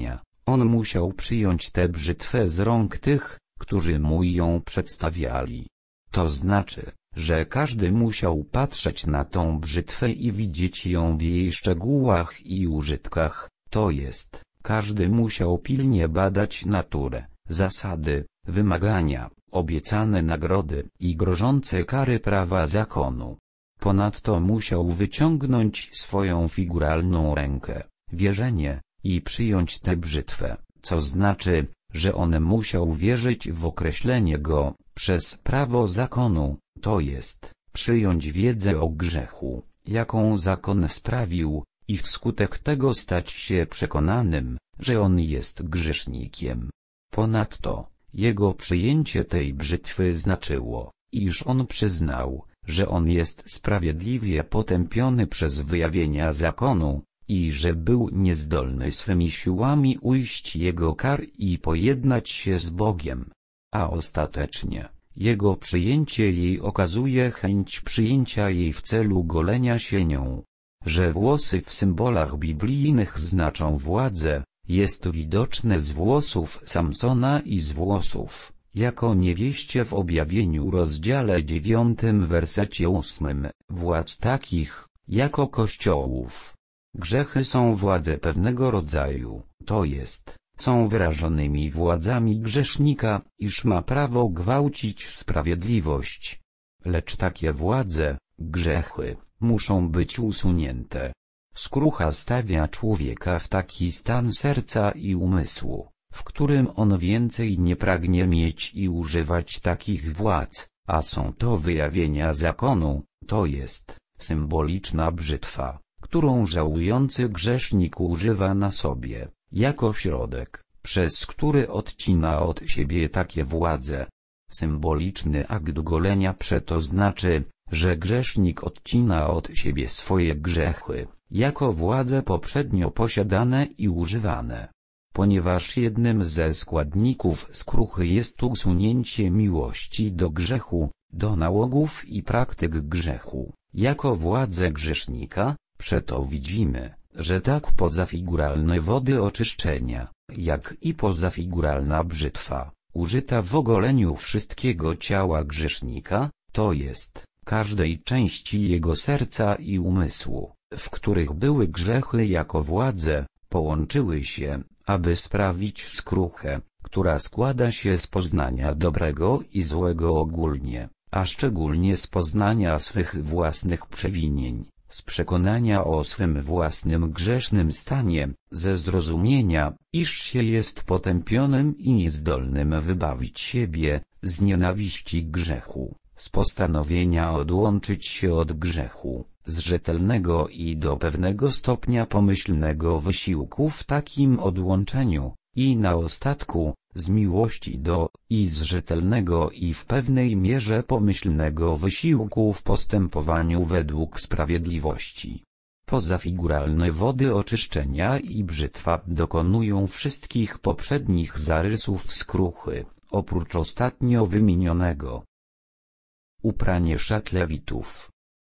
On musiał przyjąć tę brzytwę z rąk tych, którzy mu ją przedstawiali. To znaczy, że każdy musiał patrzeć na tą brzytwę i widzieć ją w jej szczegółach i użytkach, to jest, każdy musiał pilnie badać naturę, zasady, wymagania, obiecane nagrody i grożące kary prawa zakonu. Ponadto musiał wyciągnąć swoją figuralną rękę, wierzenie, i przyjąć tę brzytwę, co znaczy, że on musiał wierzyć w określenie go przez prawo zakonu, to jest, przyjąć wiedzę o grzechu, jaką zakon sprawił, i wskutek tego stać się przekonanym, że on jest grzesznikiem. Ponadto, jego przyjęcie tej brzytwy znaczyło, iż on przyznał, że on jest sprawiedliwie potępiony przez wyjawienia zakonu, i że był niezdolny swymi siłami ujść jego kar i pojednać się z Bogiem. A ostatecznie, jego przyjęcie jej okazuje chęć przyjęcia jej w celu golenia się nią. Że włosy w symbolach biblijnych znaczą władzę, jest widoczne z włosów Samsona i z włosów, jako niewieście w Objawieniu rozdziale dziewiątym wersecie ósmym, władz takich, jako kościołów. Grzechy są władze pewnego rodzaju, to jest, są wyrażonymi władzami grzesznika, iż ma prawo gwałcić sprawiedliwość. Lecz takie władze, grzechy, muszą być usunięte. Skrucha stawia człowieka w taki stan serca i umysłu, w którym on więcej nie pragnie mieć i używać takich władz, a są to wyjawienia zakonu, to jest, symboliczna brzytwa, którą żałujący grzesznik używa na sobie, jako środek, przez który odcina od siebie takie władze. Symboliczny akt golenia przeto znaczy, że grzesznik odcina od siebie swoje grzechy, jako władze poprzednio posiadane i używane. Ponieważ jednym ze składników skruchy jest usunięcie miłości do grzechu, do nałogów i praktyk grzechu, jako władzę grzesznika, przeto widzimy, że tak pozafiguralne wody oczyszczenia, jak i pozafiguralna brzytwa, użyta w ogoleniu wszystkiego ciała grzesznika, to jest, każdej części jego serca i umysłu, w których były grzechy jako władze, połączyły się, aby sprawić skruchę, która składa się z poznania dobrego i złego ogólnie, a szczególnie z poznania swych własnych przewinień, z przekonania o swym własnym grzesznym stanie, ze zrozumienia, iż się jest potępionym i niezdolnym wybawić siebie, z nienawiści grzechu, z postanowienia odłączyć się od grzechu, z rzetelnego i do pewnego stopnia pomyślnego wysiłku w takim odłączeniu, i na ostatku, z miłości do, i z rzetelnego i w pewnej mierze pomyślnego wysiłku w postępowaniu według sprawiedliwości. Pozafiguralne wody oczyszczenia i brzytwa dokonują wszystkich poprzednich zarysów skruchy, oprócz ostatnio wymienionego. Upranie szat lewitów.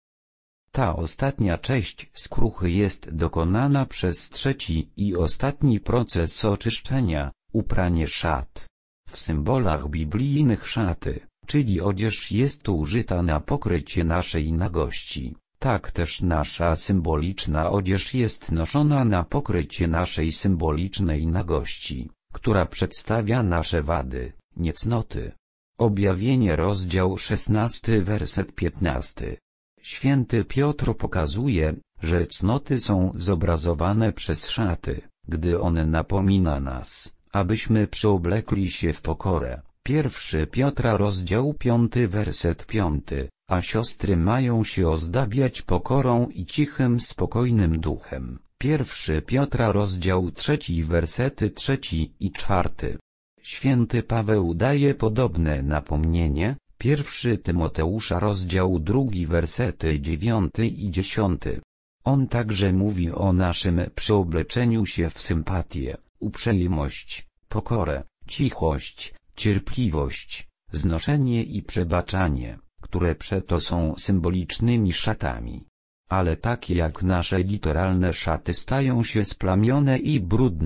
Ta ostatnia część skruchy jest dokonana przez trzeci i ostatni proces oczyszczenia, upranie szat. W symbolach biblijnych szaty, czyli odzież, jest użyta na pokrycie naszej nagości. Tak też nasza symboliczna odzież jest noszona na pokrycie naszej symbolicznej nagości, która przedstawia nasze wady, niecnoty. Objawienie rozdział szesnasty werset piętnasty. Święty Piotr pokazuje, że cnoty są zobrazowane przez szaty, gdy on napomina nas, abyśmy przyoblekli się w pokorę. Pierwszy Piotra rozdział piąty werset piąty, a siostry mają się ozdabiać pokorą i cichym spokojnym duchem. Pierwszy Piotra rozdział trzeci wersety trzeci i czwarty. Święty Paweł daje podobne napomnienie, pierwszy Tymoteusza rozdział drugi wersety dziewiąty i dziesiąty. On także mówi o naszym przyobleczeniu się w sympatię, uprzejmość, pokorę, cichość, cierpliwość, znoszenie i przebaczanie, które przeto są symbolicznymi szatami. Ale tak jak nasze literalne szaty stają się splamione i brudne,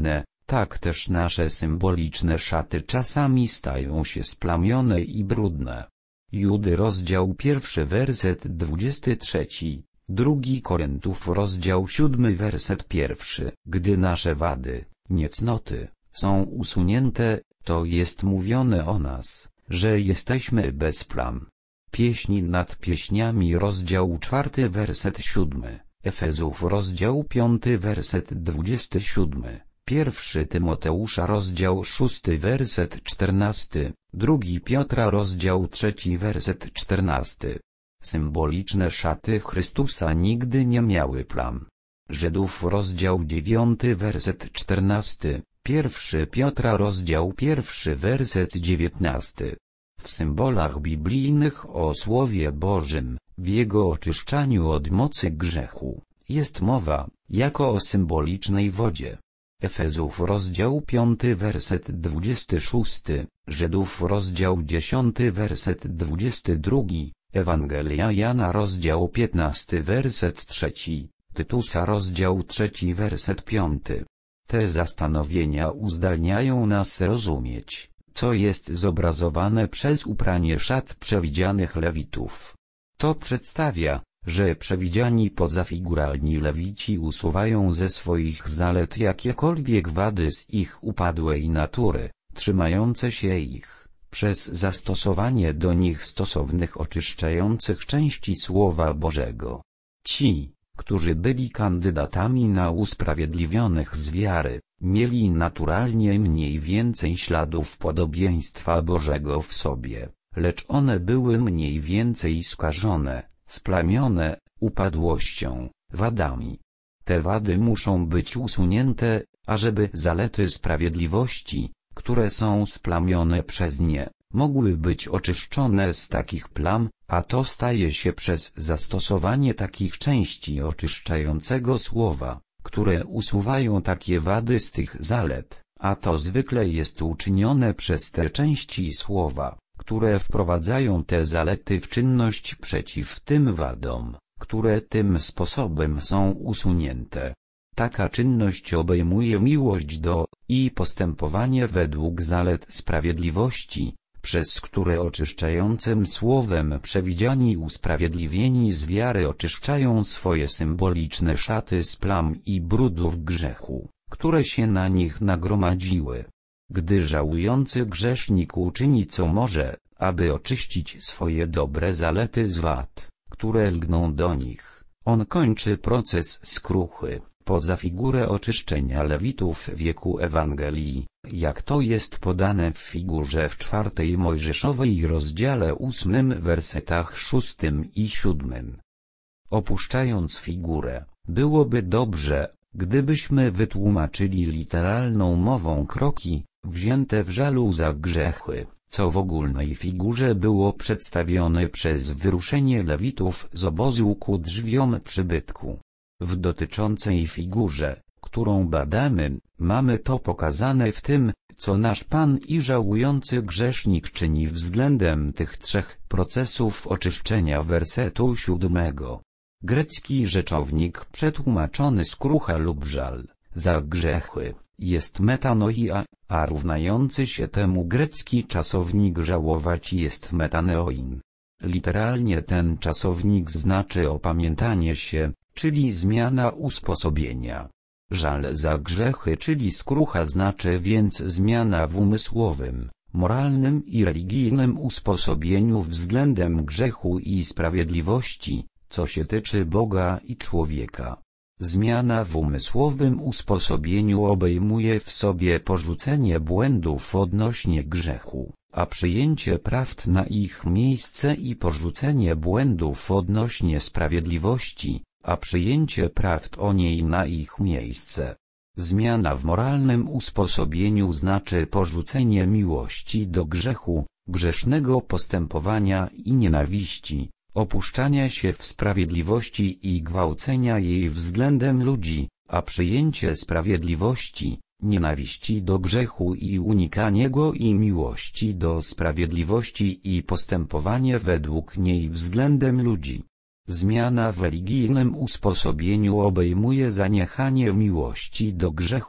tak też nasze symboliczne szaty czasami stają się splamione i brudne. Judy rozdział pierwszy werset dwudziesty trzeci, drugi Koryntów rozdział siódmy werset pierwszy. Gdy nasze wady, niecnoty, są usunięte, to jest mówione o nas, że jesteśmy bez plam. Pieśni nad pieśniami rozdział czwarty werset siódmy, Efezów rozdział piąty werset dwudziesty siódmy, pierwszy Tymoteusza rozdział szósty werset czternasty, drugi Piotra rozdział trzeci werset czternasty. Symboliczne szaty Chrystusa nigdy nie miały plam. Żydów rozdział dziewiąty werset czternasty, pierwszy Piotra rozdział pierwszy werset dziewiętnasty. W symbolach biblijnych o Słowie Bożym, w jego oczyszczaniu od mocy grzechu, jest mowa, jako o symbolicznej wodzie. Efezów rozdział piąty werset dwudziesty szósty, Żydów rozdział dziesiąty werset dwudziesty drugi, Ewangelia Jana rozdział piętnasty werset trzeci, Tytusa rozdział trzeci werset piąty. Te zastanowienia uzdalniają nas rozumieć, co jest zobrazowane przez upranie szat przewidzianych Lewitów. To przedstawia, że przewidziani pozafiguralni Lewici usuwają ze swoich zalet jakiekolwiek wady z ich upadłej natury, trzymające się ich, przez zastosowanie do nich stosownych oczyszczających części Słowa Bożego. Ci, którzy byli kandydatami na usprawiedliwionych z wiary, mieli naturalnie mniej więcej śladów podobieństwa Bożego w sobie, lecz one były mniej więcej skażone, splamione, upadłością, wadami. Te wady muszą być usunięte, ażeby zalety sprawiedliwości, które są splamione przez nie, mogły być oczyszczone z takich plam, a to staje się przez zastosowanie takich części oczyszczającego słowa, które usuwają takie wady z tych zalet, a to zwykle jest uczynione przez te części słowa, które wprowadzają te zalety w czynność przeciw tym wadom, które tym sposobem są usunięte. Taka czynność obejmuje miłość do i postępowanie według zalet sprawiedliwości, przez które oczyszczającym słowem przewidziani usprawiedliwieni z wiary oczyszczają swoje symboliczne szaty z plam i brudów grzechu, które się na nich nagromadziły. Gdy żałujący grzesznik uczyni co może, aby oczyścić swoje dobre zalety z wad, które lgną do nich, on kończy proces skruchy, poza figurę oczyszczenia Lewitów w wieku Ewangelii, jak to jest podane w figurze w czwartej Mojżeszowej rozdziale ósmym wersetach szóstym i siódmym. Opuszczając figurę, byłoby dobrze, gdybyśmy wytłumaczyli literalną mową kroki, wzięte w żalu za grzechy, co w ogólnej figurze było przedstawione przez wyruszenie Lewitów z obozu ku drzwiom przybytku. W dotyczącej figurze, którą badamy, mamy to pokazane w tym, co nasz Pan i żałujący grzesznik czyni względem tych trzech procesów oczyszczenia wersetu siódmego. Grecki rzeczownik przetłumaczony skrucha lub żal, za grzechy, jest metanoia, a równający się temu grecki czasownik żałować jest metaneoin. Literalnie ten czasownik znaczy opamiętanie się, czyli zmiana usposobienia. Żal za grzechy, czyli skrucha znaczy więc zmiana w umysłowym, moralnym i religijnym usposobieniu względem grzechu i sprawiedliwości, co się tyczy Boga i człowieka. Zmiana w umysłowym usposobieniu obejmuje w sobie porzucenie błędów odnośnie grzechu, a przyjęcie prawd na ich miejsce i porzucenie błędów odnośnie sprawiedliwości, a przyjęcie prawd o niej na ich miejsce. Zmiana w moralnym usposobieniu znaczy porzucenie miłości do grzechu, grzesznego postępowania i nienawiści, opuszczania się w sprawiedliwości i gwałcenia jej względem ludzi, a przyjęcie sprawiedliwości, nienawiści do grzechu i unikanie go i miłości do sprawiedliwości i postępowanie według niej względem ludzi. Zmiana w religijnym usposobieniu obejmuje zaniechanie miłości do grzechu,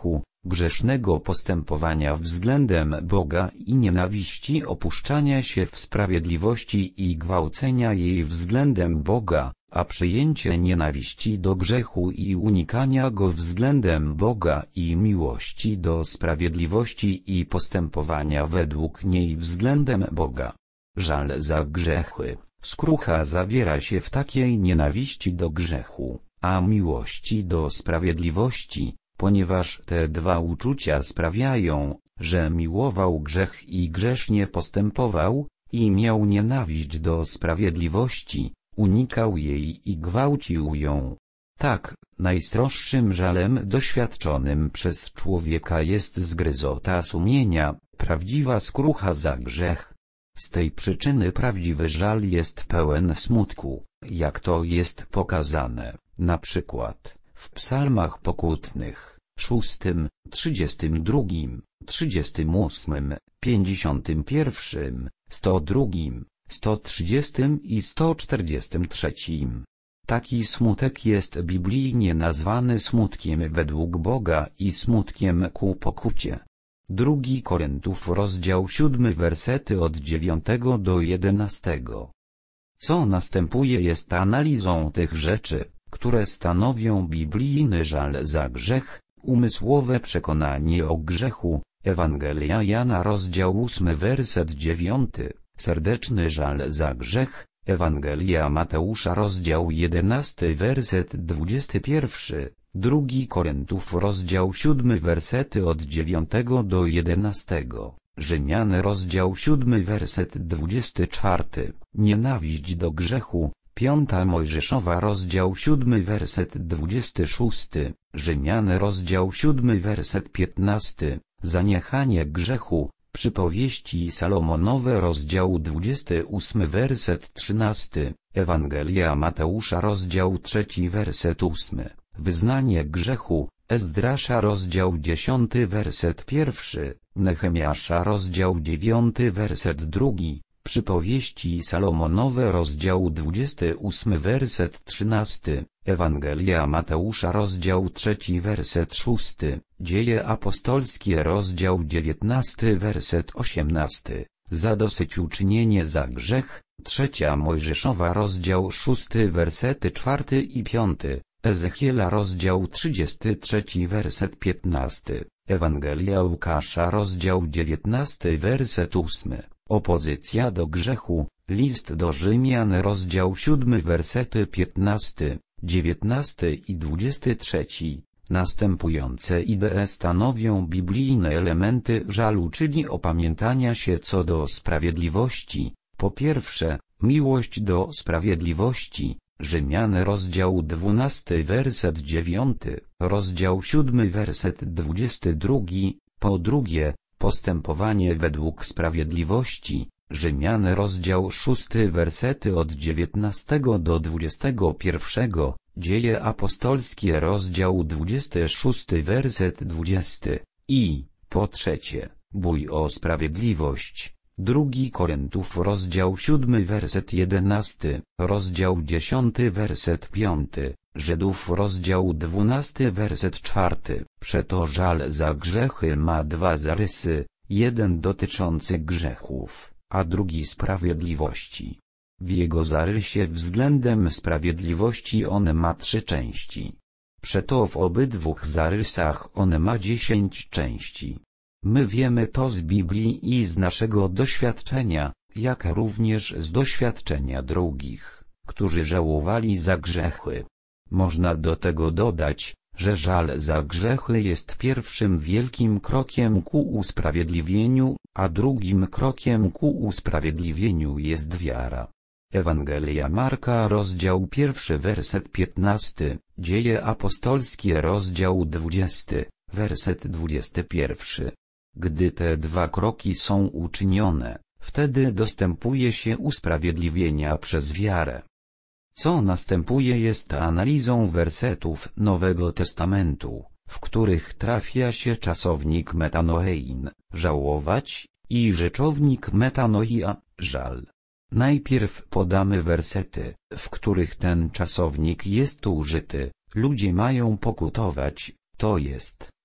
grzesznego postępowania względem Boga i nienawiści opuszczania się w sprawiedliwości i gwałcenia jej względem Boga, a przyjęcie nienawiści do grzechu i unikania go względem Boga i miłości do sprawiedliwości i postępowania według niej względem Boga. Żal za grzechy, skrucha zawiera się w takiej nienawiści do grzechu, a miłości do sprawiedliwości, ponieważ te dwa uczucia sprawiają, że miłował grzech i grzesznie postępował, i miał nienawiść do sprawiedliwości, unikał jej i gwałcił ją. Tak, najstroższym żalem doświadczonym przez człowieka jest zgryzota sumienia, prawdziwa skrucha za grzech. Z tej przyczyny prawdziwy żal jest pełen smutku, jak to jest pokazane, na przykład, w psalmach pokutnych, szóstym, trzydziestym drugim, trzydziestym ósmym, pięćdziesiątym pierwszym, sto drugim, sto trzydziestym i sto czterdziestym trzecim. Taki smutek jest biblijnie nazwany smutkiem według Boga i smutkiem ku pokucie. Drugi Koryntiów rozdział siódmy wersety od dziewiątego do jedenastego. Co następuje jest analizą tych rzeczy, które stanowią biblijny żal za grzech, umysłowe przekonanie o grzechu, Ewangelia Jana rozdział ósmy werset dziewiąty, serdeczny żal za grzech, Ewangelia Mateusza rozdział jedenasty werset dwudziesty pierwszy, drugi Koryntiów rozdział siódmy wersety od dziewiątego do jedenastego, Rzymian rozdział siódmy werset dwudziesty czwarty, nienawiść do grzechu, piąta Mojżeszowa rozdział siódmy werset dwudziesty szósty, Rzymian rozdział siódmy werset piętnasty, zaniechanie grzechu, przypowieści Salomonowe rozdział dwudziesty ósmy werset trzynasty, Ewangelia Mateusza rozdział trzeci werset ósmy, wyznanie grzechu, Ezdrasza rozdział dziesiąty werset pierwszy, Nehemiasza rozdział dziewiąty werset drugi, przypowieści Salomonowe rozdział dwudziesty ósmy werset trzynasty, Ewangelia Mateusza rozdział trzeci werset szósty, Dzieje apostolskie rozdział dziewiętnasty werset osiemnasty, zadosyćuczynienie za grzech, trzecia Mojżeszowa rozdział szósty wersety czwarty i piąty, Ezechiela rozdział trzydziesty trzeci werset piętnasty, Ewangelia Łukasza rozdział dziewiętnasty werset ósmy, opozycja do grzechu, list do Rzymian rozdział siódmy wersety piętnasty, dziewiętnasty i dwudziesty trzeci. Następujące idee stanowią biblijne elementy żalu, czyli opamiętania się co do sprawiedliwości. Po pierwsze, miłość do sprawiedliwości, Rzymian rozdział dwunasty werset dziewiąty, rozdział siódmy werset dwudziesty drugi, po drugie, postępowanie według sprawiedliwości, Rzymian rozdział szósty wersety od dziewiętnastego do dwudziestego pierwszego, Dzieje apostolskie rozdział dwudziesty szósty werset dwudziesty, i, po trzecie, bój o sprawiedliwość, drugi Koryntiów rozdział siódmy werset jedenasty, rozdział dziesiąty werset piąty, Żydów rozdział dwunasty werset czwarty. Przeto żal za grzechy ma dwa zarysy, jeden dotyczący grzechów, a drugi sprawiedliwości. W jego zarysie względem sprawiedliwości on ma trzy części. Przeto w obydwu zarysach on ma dziesięć części. My wiemy to z Biblii i z naszego doświadczenia, jak również z doświadczenia drugich, którzy żałowali za grzechy. Można do tego dodać, że żal za grzechy jest pierwszym wielkim krokiem ku usprawiedliwieniu, a drugim krokiem ku usprawiedliwieniu jest wiara. Ewangelia Marka rozdział pierwszy werset piętnasty, Dzieje apostolskie rozdział dwudziesty, werset dwudziesty pierwszy. Gdy te dwa kroki są uczynione, wtedy dostępuje się usprawiedliwienia przez wiarę. Co następuje jest analizą wersetów Nowego Testamentu, w których trafia się czasownik metanoein, żałować, i rzeczownik metanoia, żal. Najpierw podamy wersety, w których ten czasownik jest użyty, ludzie mają pokutować, to jest,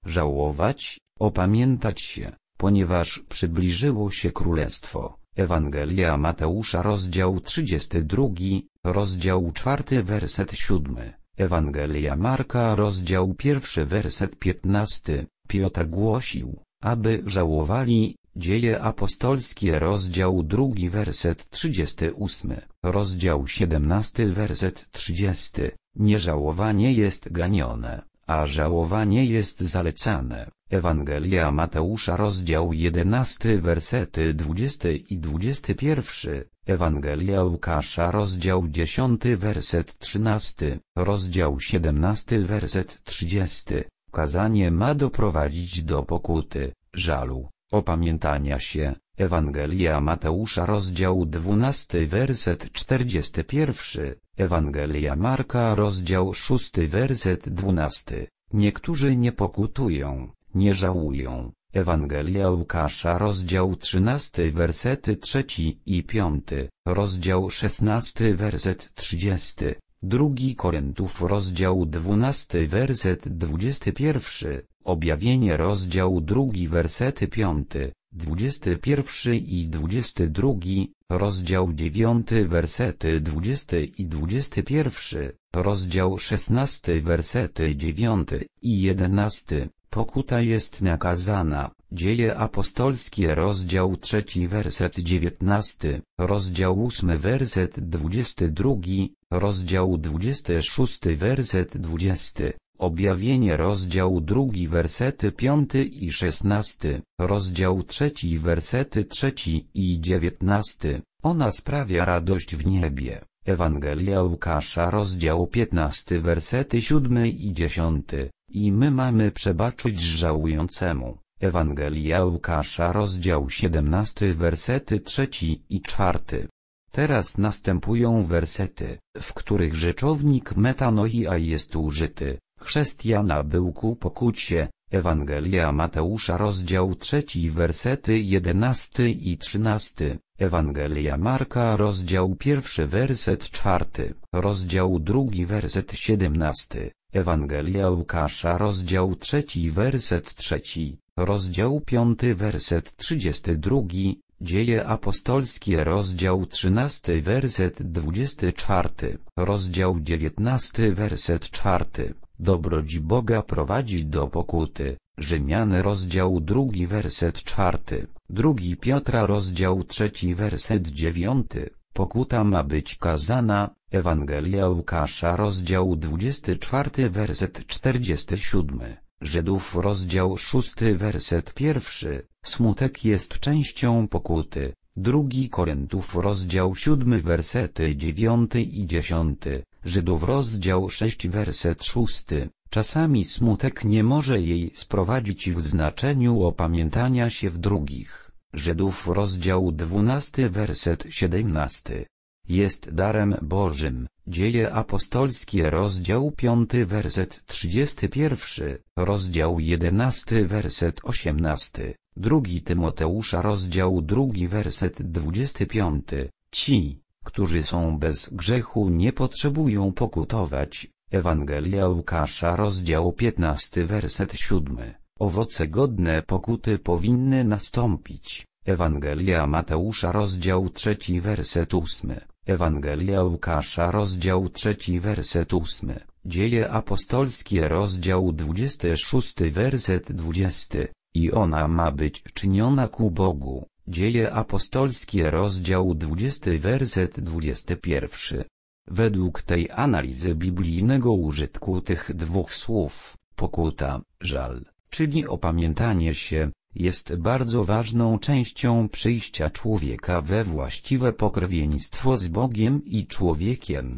żałować, opamiętać się, ponieważ przybliżyło się królestwo. Ewangelia Mateusza rozdział trzydziesty drugi, rozdział czwarty werset siódmy. Ewangelia Marka rozdział pierwszy werset piętnasty. Piotr głosił, aby żałowali. Dzieje apostolskie rozdział drugi werset trzydziesty ósmy. Rozdział siedemnasty werset trzydziesty. Nieżałowanie jest ganione, a żałowanie jest zalecane. Ewangelia Mateusza rozdział jedenasty wersety dwudziesty i dwudziesty pierwszy. Ewangelia Łukasza rozdział dziesiąty werset trzynasty. Rozdział siedemnasty werset trzydziesty. Kazanie ma doprowadzić do pokuty, żalu, opamiętania się. Ewangelia Mateusza rozdział dwunasty werset czterdziesty pierwszy. Ewangelia Marka rozdział szósty werset dwunasty. Niektórzy nie pokutują, nie żałują. Ewangelia Łukasza rozdział trzynasty wersety trzeci i piąty. Rozdział szesnasty werset trzydziesty. Drugi Koryntiów rozdział dwunasty werset dwudziesty pierwszy. Objawienie rozdział drugi wersety piąty, dwudziesty pierwszy i dwudziesty drugi. Rozdział dziewiąty wersety dwudziesty i dwudziesty pierwszy. Rozdział szesnasty wersety dziewiąty i jedenasty. Pokuta jest nakazana. Dzieje apostolskie rozdział trzeci werset dziewiętnasty. Rozdział ósmy werset dwudziesty drugi. Rozdział dwudziesty szósty werset dwudziesty. Objawienie rozdział drugi wersety piąty i szesnasty. Rozdział trzeci wersety trzeci i dziewiętnasty. Ona sprawia radość w niebie. Ewangelia Łukasza rozdział piętnasty wersety siódmy i dziesiąty. I my mamy przebaczyć żałującemu. Ewangelia Łukasza rozdział siedemnasty wersety trzeci i czwarty. Teraz następują wersety, w których rzeczownik metanoia jest użyty. Chrześcijana był ku pokucie. Ewangelia Mateusza rozdział trzeci wersety jedenasty i trzynasty. Ewangelia Marka rozdział pierwszy werset czwarty. Rozdział drugi werset siedemnasty. Ewangelia Łukasza rozdział trzeci werset trzeci. Rozdział piąty werset trzydziesty drugi. Dzieje apostolskie rozdział trzynasty werset dwudziesty czwarty. Rozdział dziewiętnasty werset czwarty. Dobroć Boga prowadzi do pokuty. Rzymian rozdział drugi werset czwarty. Drugi Piotra rozdział trzeci werset dziewiąty. Pokuta ma być kazana. Ewangelia Łukasza rozdział dwudziesty czwarty werset czterdziesty siódmy. Żydów rozdział szósty werset pierwszy. Smutek jest częścią pokuty. Drugi Koryntiów rozdział siódmy wersety dziewiąty i dziesiąty. Żydów rozdział szósty werset szósty. Czasami smutek nie może jej sprowadzić w znaczeniu opamiętania się w drugich. Żydów rozdział dwunasty werset siedemnasty. Jest darem Bożym. Dzieje apostolskie rozdział piąty werset trzydziesty pierwszy. Rozdział jedenasty werset osiemnasty. Drugi Tymoteusza rozdział drugi werset dwudziesty piąty. Ci, którzy są bez grzechu, nie potrzebują pokutować. Ewangelia Łukasza rozdział piętnasty werset siódmy. Owoce godne pokuty powinny nastąpić. Ewangelia Mateusza rozdział trzeci werset ósmy. Ewangelia Łukasza rozdział trzeci werset ósmy. Dzieje apostolskie rozdział dwudziesty szósty werset dwudziesty. I ona ma być czyniona ku Bogu. Dzieje apostolskie rozdział dwudziesty werset dwudziesty pierwszy. Według tej analizy biblijnego użytku tych dwóch słów, pokuta, żal, czyli opamiętanie się, jest bardzo ważną częścią przyjścia człowieka we właściwe pokrewieństwo z Bogiem i człowiekiem.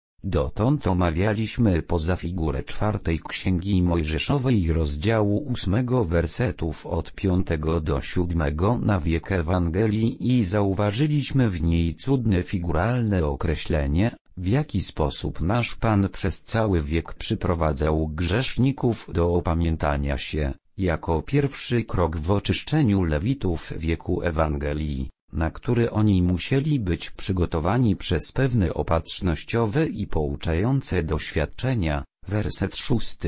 Dotąd omawialiśmy poza figurę czwartej Księgi Mojżeszowej rozdziału ósmego wersetów od piątego do siódmego na wiek Ewangelii i zauważyliśmy w niej cudne figuralne określenie, w jaki sposób nasz Pan przez cały wiek przyprowadzał grzeszników do opamiętania się, jako pierwszy krok w oczyszczeniu Lewitów wieku Ewangelii, na który oni musieli być przygotowani przez pewne opatrznościowe i pouczające doświadczenia. Werset szósty.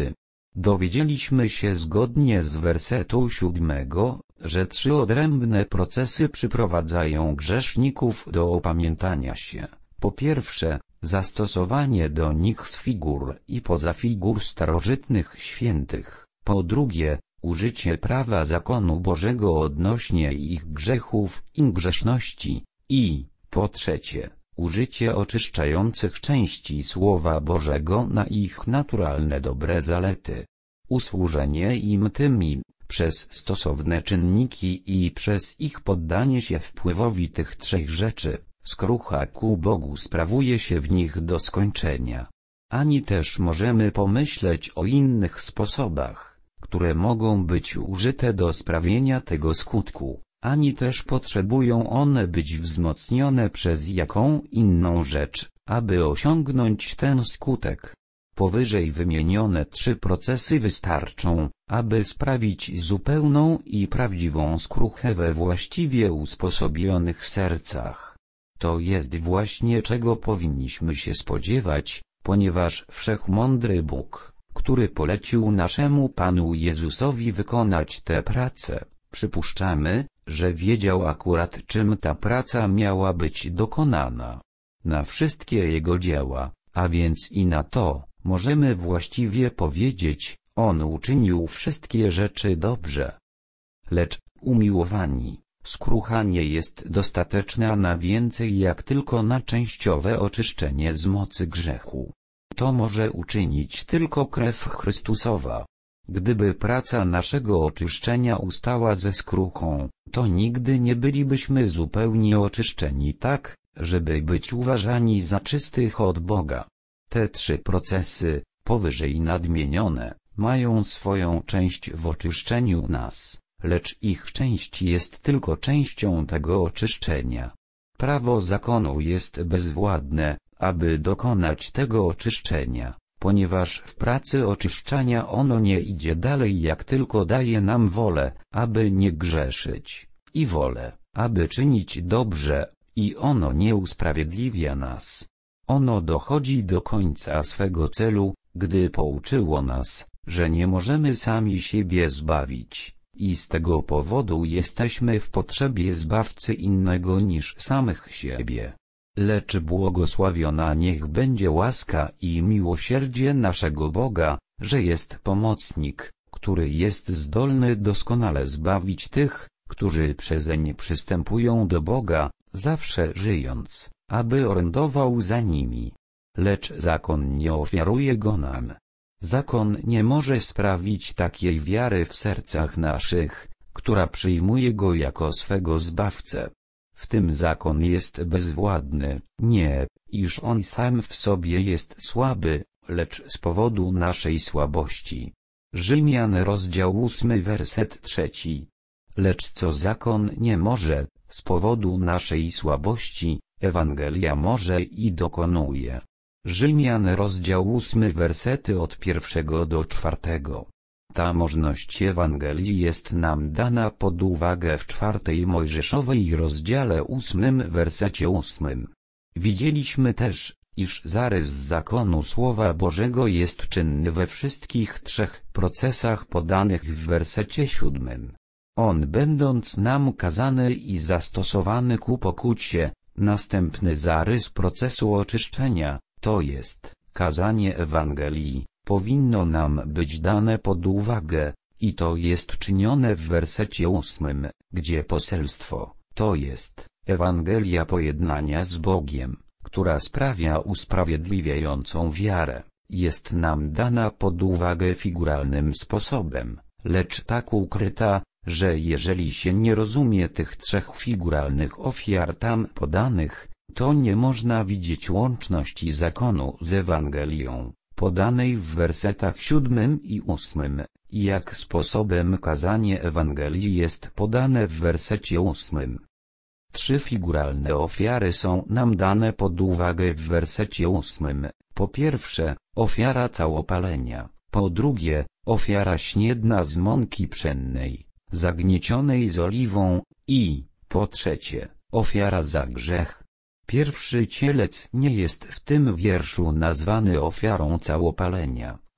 Dowiedzieliśmy się zgodnie z wersetu siódmego, że trzy odrębne procesy przyprowadzają grzeszników do opamiętania się. Po pierwsze, zastosowanie do nich z figur i pozafigur starożytnych świętych. Po drugie, użycie prawa zakonu Bożego odnośnie ich grzechów i grzeszności. I, po trzecie, użycie oczyszczających części Słowa Bożego na ich naturalne dobre zalety. Usłużenie im tymi, przez stosowne czynniki i przez ich poddanie się wpływowi tych trzech rzeczy, skrucha ku Bogu sprawuje się w nich do skończenia. Ani też możemy pomyśleć o innych sposobach, które mogą być użyte do sprawienia tego skutku, ani też potrzebują one być wzmocnione przez jaką inną rzecz, aby osiągnąć ten skutek. Powyżej wymienione trzy procesy wystarczą, aby sprawić zupełną i prawdziwą skruchę we właściwie usposobionych sercach. To jest właśnie czego powinniśmy się spodziewać, ponieważ wszechmądry Bóg, który polecił naszemu Panu Jezusowi wykonać tę pracę, przypuszczamy, że wiedział akurat czym ta praca miała być dokonana. Na wszystkie Jego dzieła, a więc i na to, możemy właściwie powiedzieć, On uczynił wszystkie rzeczy dobrze. Lecz, umiłowani, skrucha nie jest dostateczna na więcej jak tylko na częściowe oczyszczenie z mocy grzechu. To może uczynić tylko krew Chrystusowa. Gdyby praca naszego oczyszczenia ustała ze skruchą, to nigdy nie bylibyśmy zupełnie oczyszczeni tak, żeby być uważani za czystych od Boga. Te trzy procesy, powyżej nadmienione, mają swoją część w oczyszczeniu nas, lecz ich część jest tylko częścią tego oczyszczenia. Prawo zakonu jest bezwładne, aby dokonać tego oczyszczenia, ponieważ w pracy oczyszczania ono nie idzie dalej jak tylko daje nam wolę, aby nie grzeszyć, i wolę, aby czynić dobrze, i ono nie usprawiedliwia nas. Ono dochodzi do końca swego celu, gdy pouczyło nas, że nie możemy sami siebie zbawić, i z tego powodu jesteśmy w potrzebie Zbawcy innego niż samych siebie. Lecz błogosławiona niech będzie łaska i miłosierdzie naszego Boga, że jest pomocnik, który jest zdolny doskonale zbawić tych, którzy przezeń przystępują do Boga, zawsze żyjąc, aby orędował za nimi. Lecz zakon nie ofiaruje go nam. Zakon nie może sprawić takiej wiary w sercach naszych, która przyjmuje go jako swego Zbawcę. W tym zakon jest bezwładny, nie, iż on sam w sobie jest słaby, lecz z powodu naszej słabości. Rzymian rozdział ósmy werset trzeci. Lecz co zakon nie może, z powodu naszej słabości, Ewangelia może i dokonuje. Rzymian rozdział ósmy wersety od pierwszego do czwartego. Ta możność Ewangelii jest nam dana pod uwagę w czwartej Mojżeszowej rozdziale ósmym wersecie ósmym. Widzieliśmy też, iż zarys zakonu Słowa Bożego jest czynny we wszystkich trzech procesach podanych w wersecie siódmym. On będąc nam kazany i zastosowany ku pokucie, następny zarys procesu oczyszczenia, to jest, kazanie Ewangelii, powinno nam być dane pod uwagę, i to jest czynione w wersecie ósmym, gdzie poselstwo, to jest, Ewangelia pojednania z Bogiem, która sprawia usprawiedliwiającą wiarę, jest nam dana pod uwagę figuralnym sposobem, lecz tak ukryta, że jeżeli się nie rozumie tych trzech figuralnych ofiar tam podanych, to nie można widzieć łączności zakonu z Ewangelią, podanej w wersetach siódmym i ósmym, jak sposobem kazanie Ewangelii jest podane w wersecie ósmym. Trzy figuralne ofiary są nam dane pod uwagę w wersecie ósmym, po pierwsze, ofiara całopalenia, po drugie, ofiara śniedna z mąki pszennej, zagniecionej z oliwą, i, po trzecie, ofiara za grzech. Pierwszy cielec nie jest w tym wierszu nazwany ofiarą całopalenia,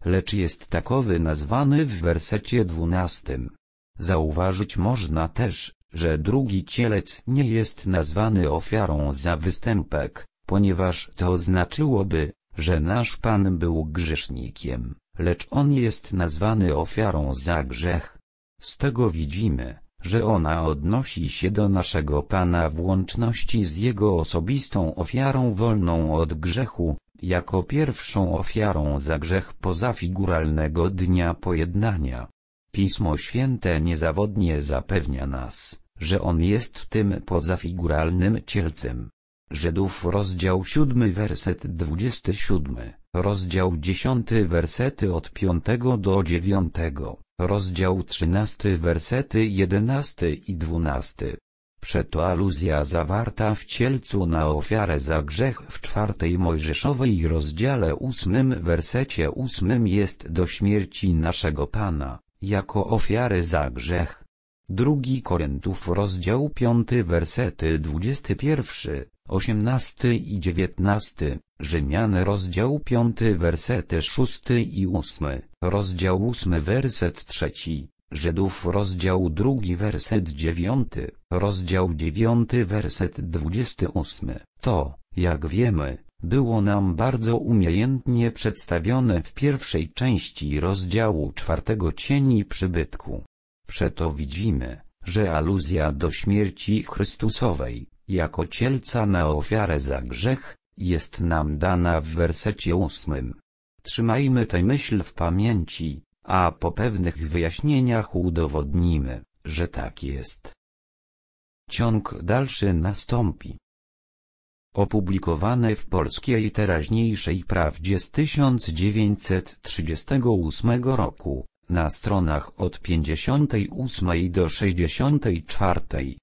lecz jest takowy nazwany w wersecie dwunastym. Zauważyć można też, że drugi cielec nie jest nazwany ofiarą za występek, ponieważ to znaczyłoby, że nasz Pan był grzesznikiem, lecz on jest nazwany ofiarą za grzech. Z tego widzimy, że ona odnosi się do naszego Pana w łączności z Jego osobistą ofiarą wolną od grzechu, jako pierwszą ofiarą za grzech poza figuralnego dnia pojednania. Pismo Święte niezawodnie zapewnia nas, że On jest tym pozafiguralnym cielcem. Żydów rozdział siódmy werset dwudziesty siódmy, rozdział dziesiąty wersety od piątego do dziewiątego, rozdział trzynasty wersety jedenasty i dwunasty. Przeto aluzja zawarta w cielcu na ofiarę za grzech w czwartej Mojżeszowej rozdziale ósmym wersecie ósmym jest do śmierci naszego Pana, jako ofiary za grzech. Drugi Koryntów rozdział piąty wersety dwudziesty pierwszy, osiemnasty i dziewiętnasty, Rzymian rozdział piąty wersety szósty i ósmy, rozdział ósmy werset trzeci, Żydów rozdział drugi werset dziewiąty, rozdział dziewiąty werset dwudziesty ósmy. To, jak wiemy, było nam bardzo umiejętnie przedstawione w pierwszej części rozdziału czwartego Cieni przybytku. Przeto widzimy, że aluzja do śmierci Chrystusowej, jako cielca na ofiarę za grzech, jest nam dana w wersecie ósmym. Trzymajmy tę myśl w pamięci, a po pewnych wyjaśnieniach udowodnimy, że tak jest. Ciąg dalszy nastąpi. Opublikowane w Polskiej Teraźniejszej Prawdzie z tysiąc dziewięćset trzydziestego ósmego roku, na stronach od pięćdziesiątej ósmej do sześćdziesiątej czwartej.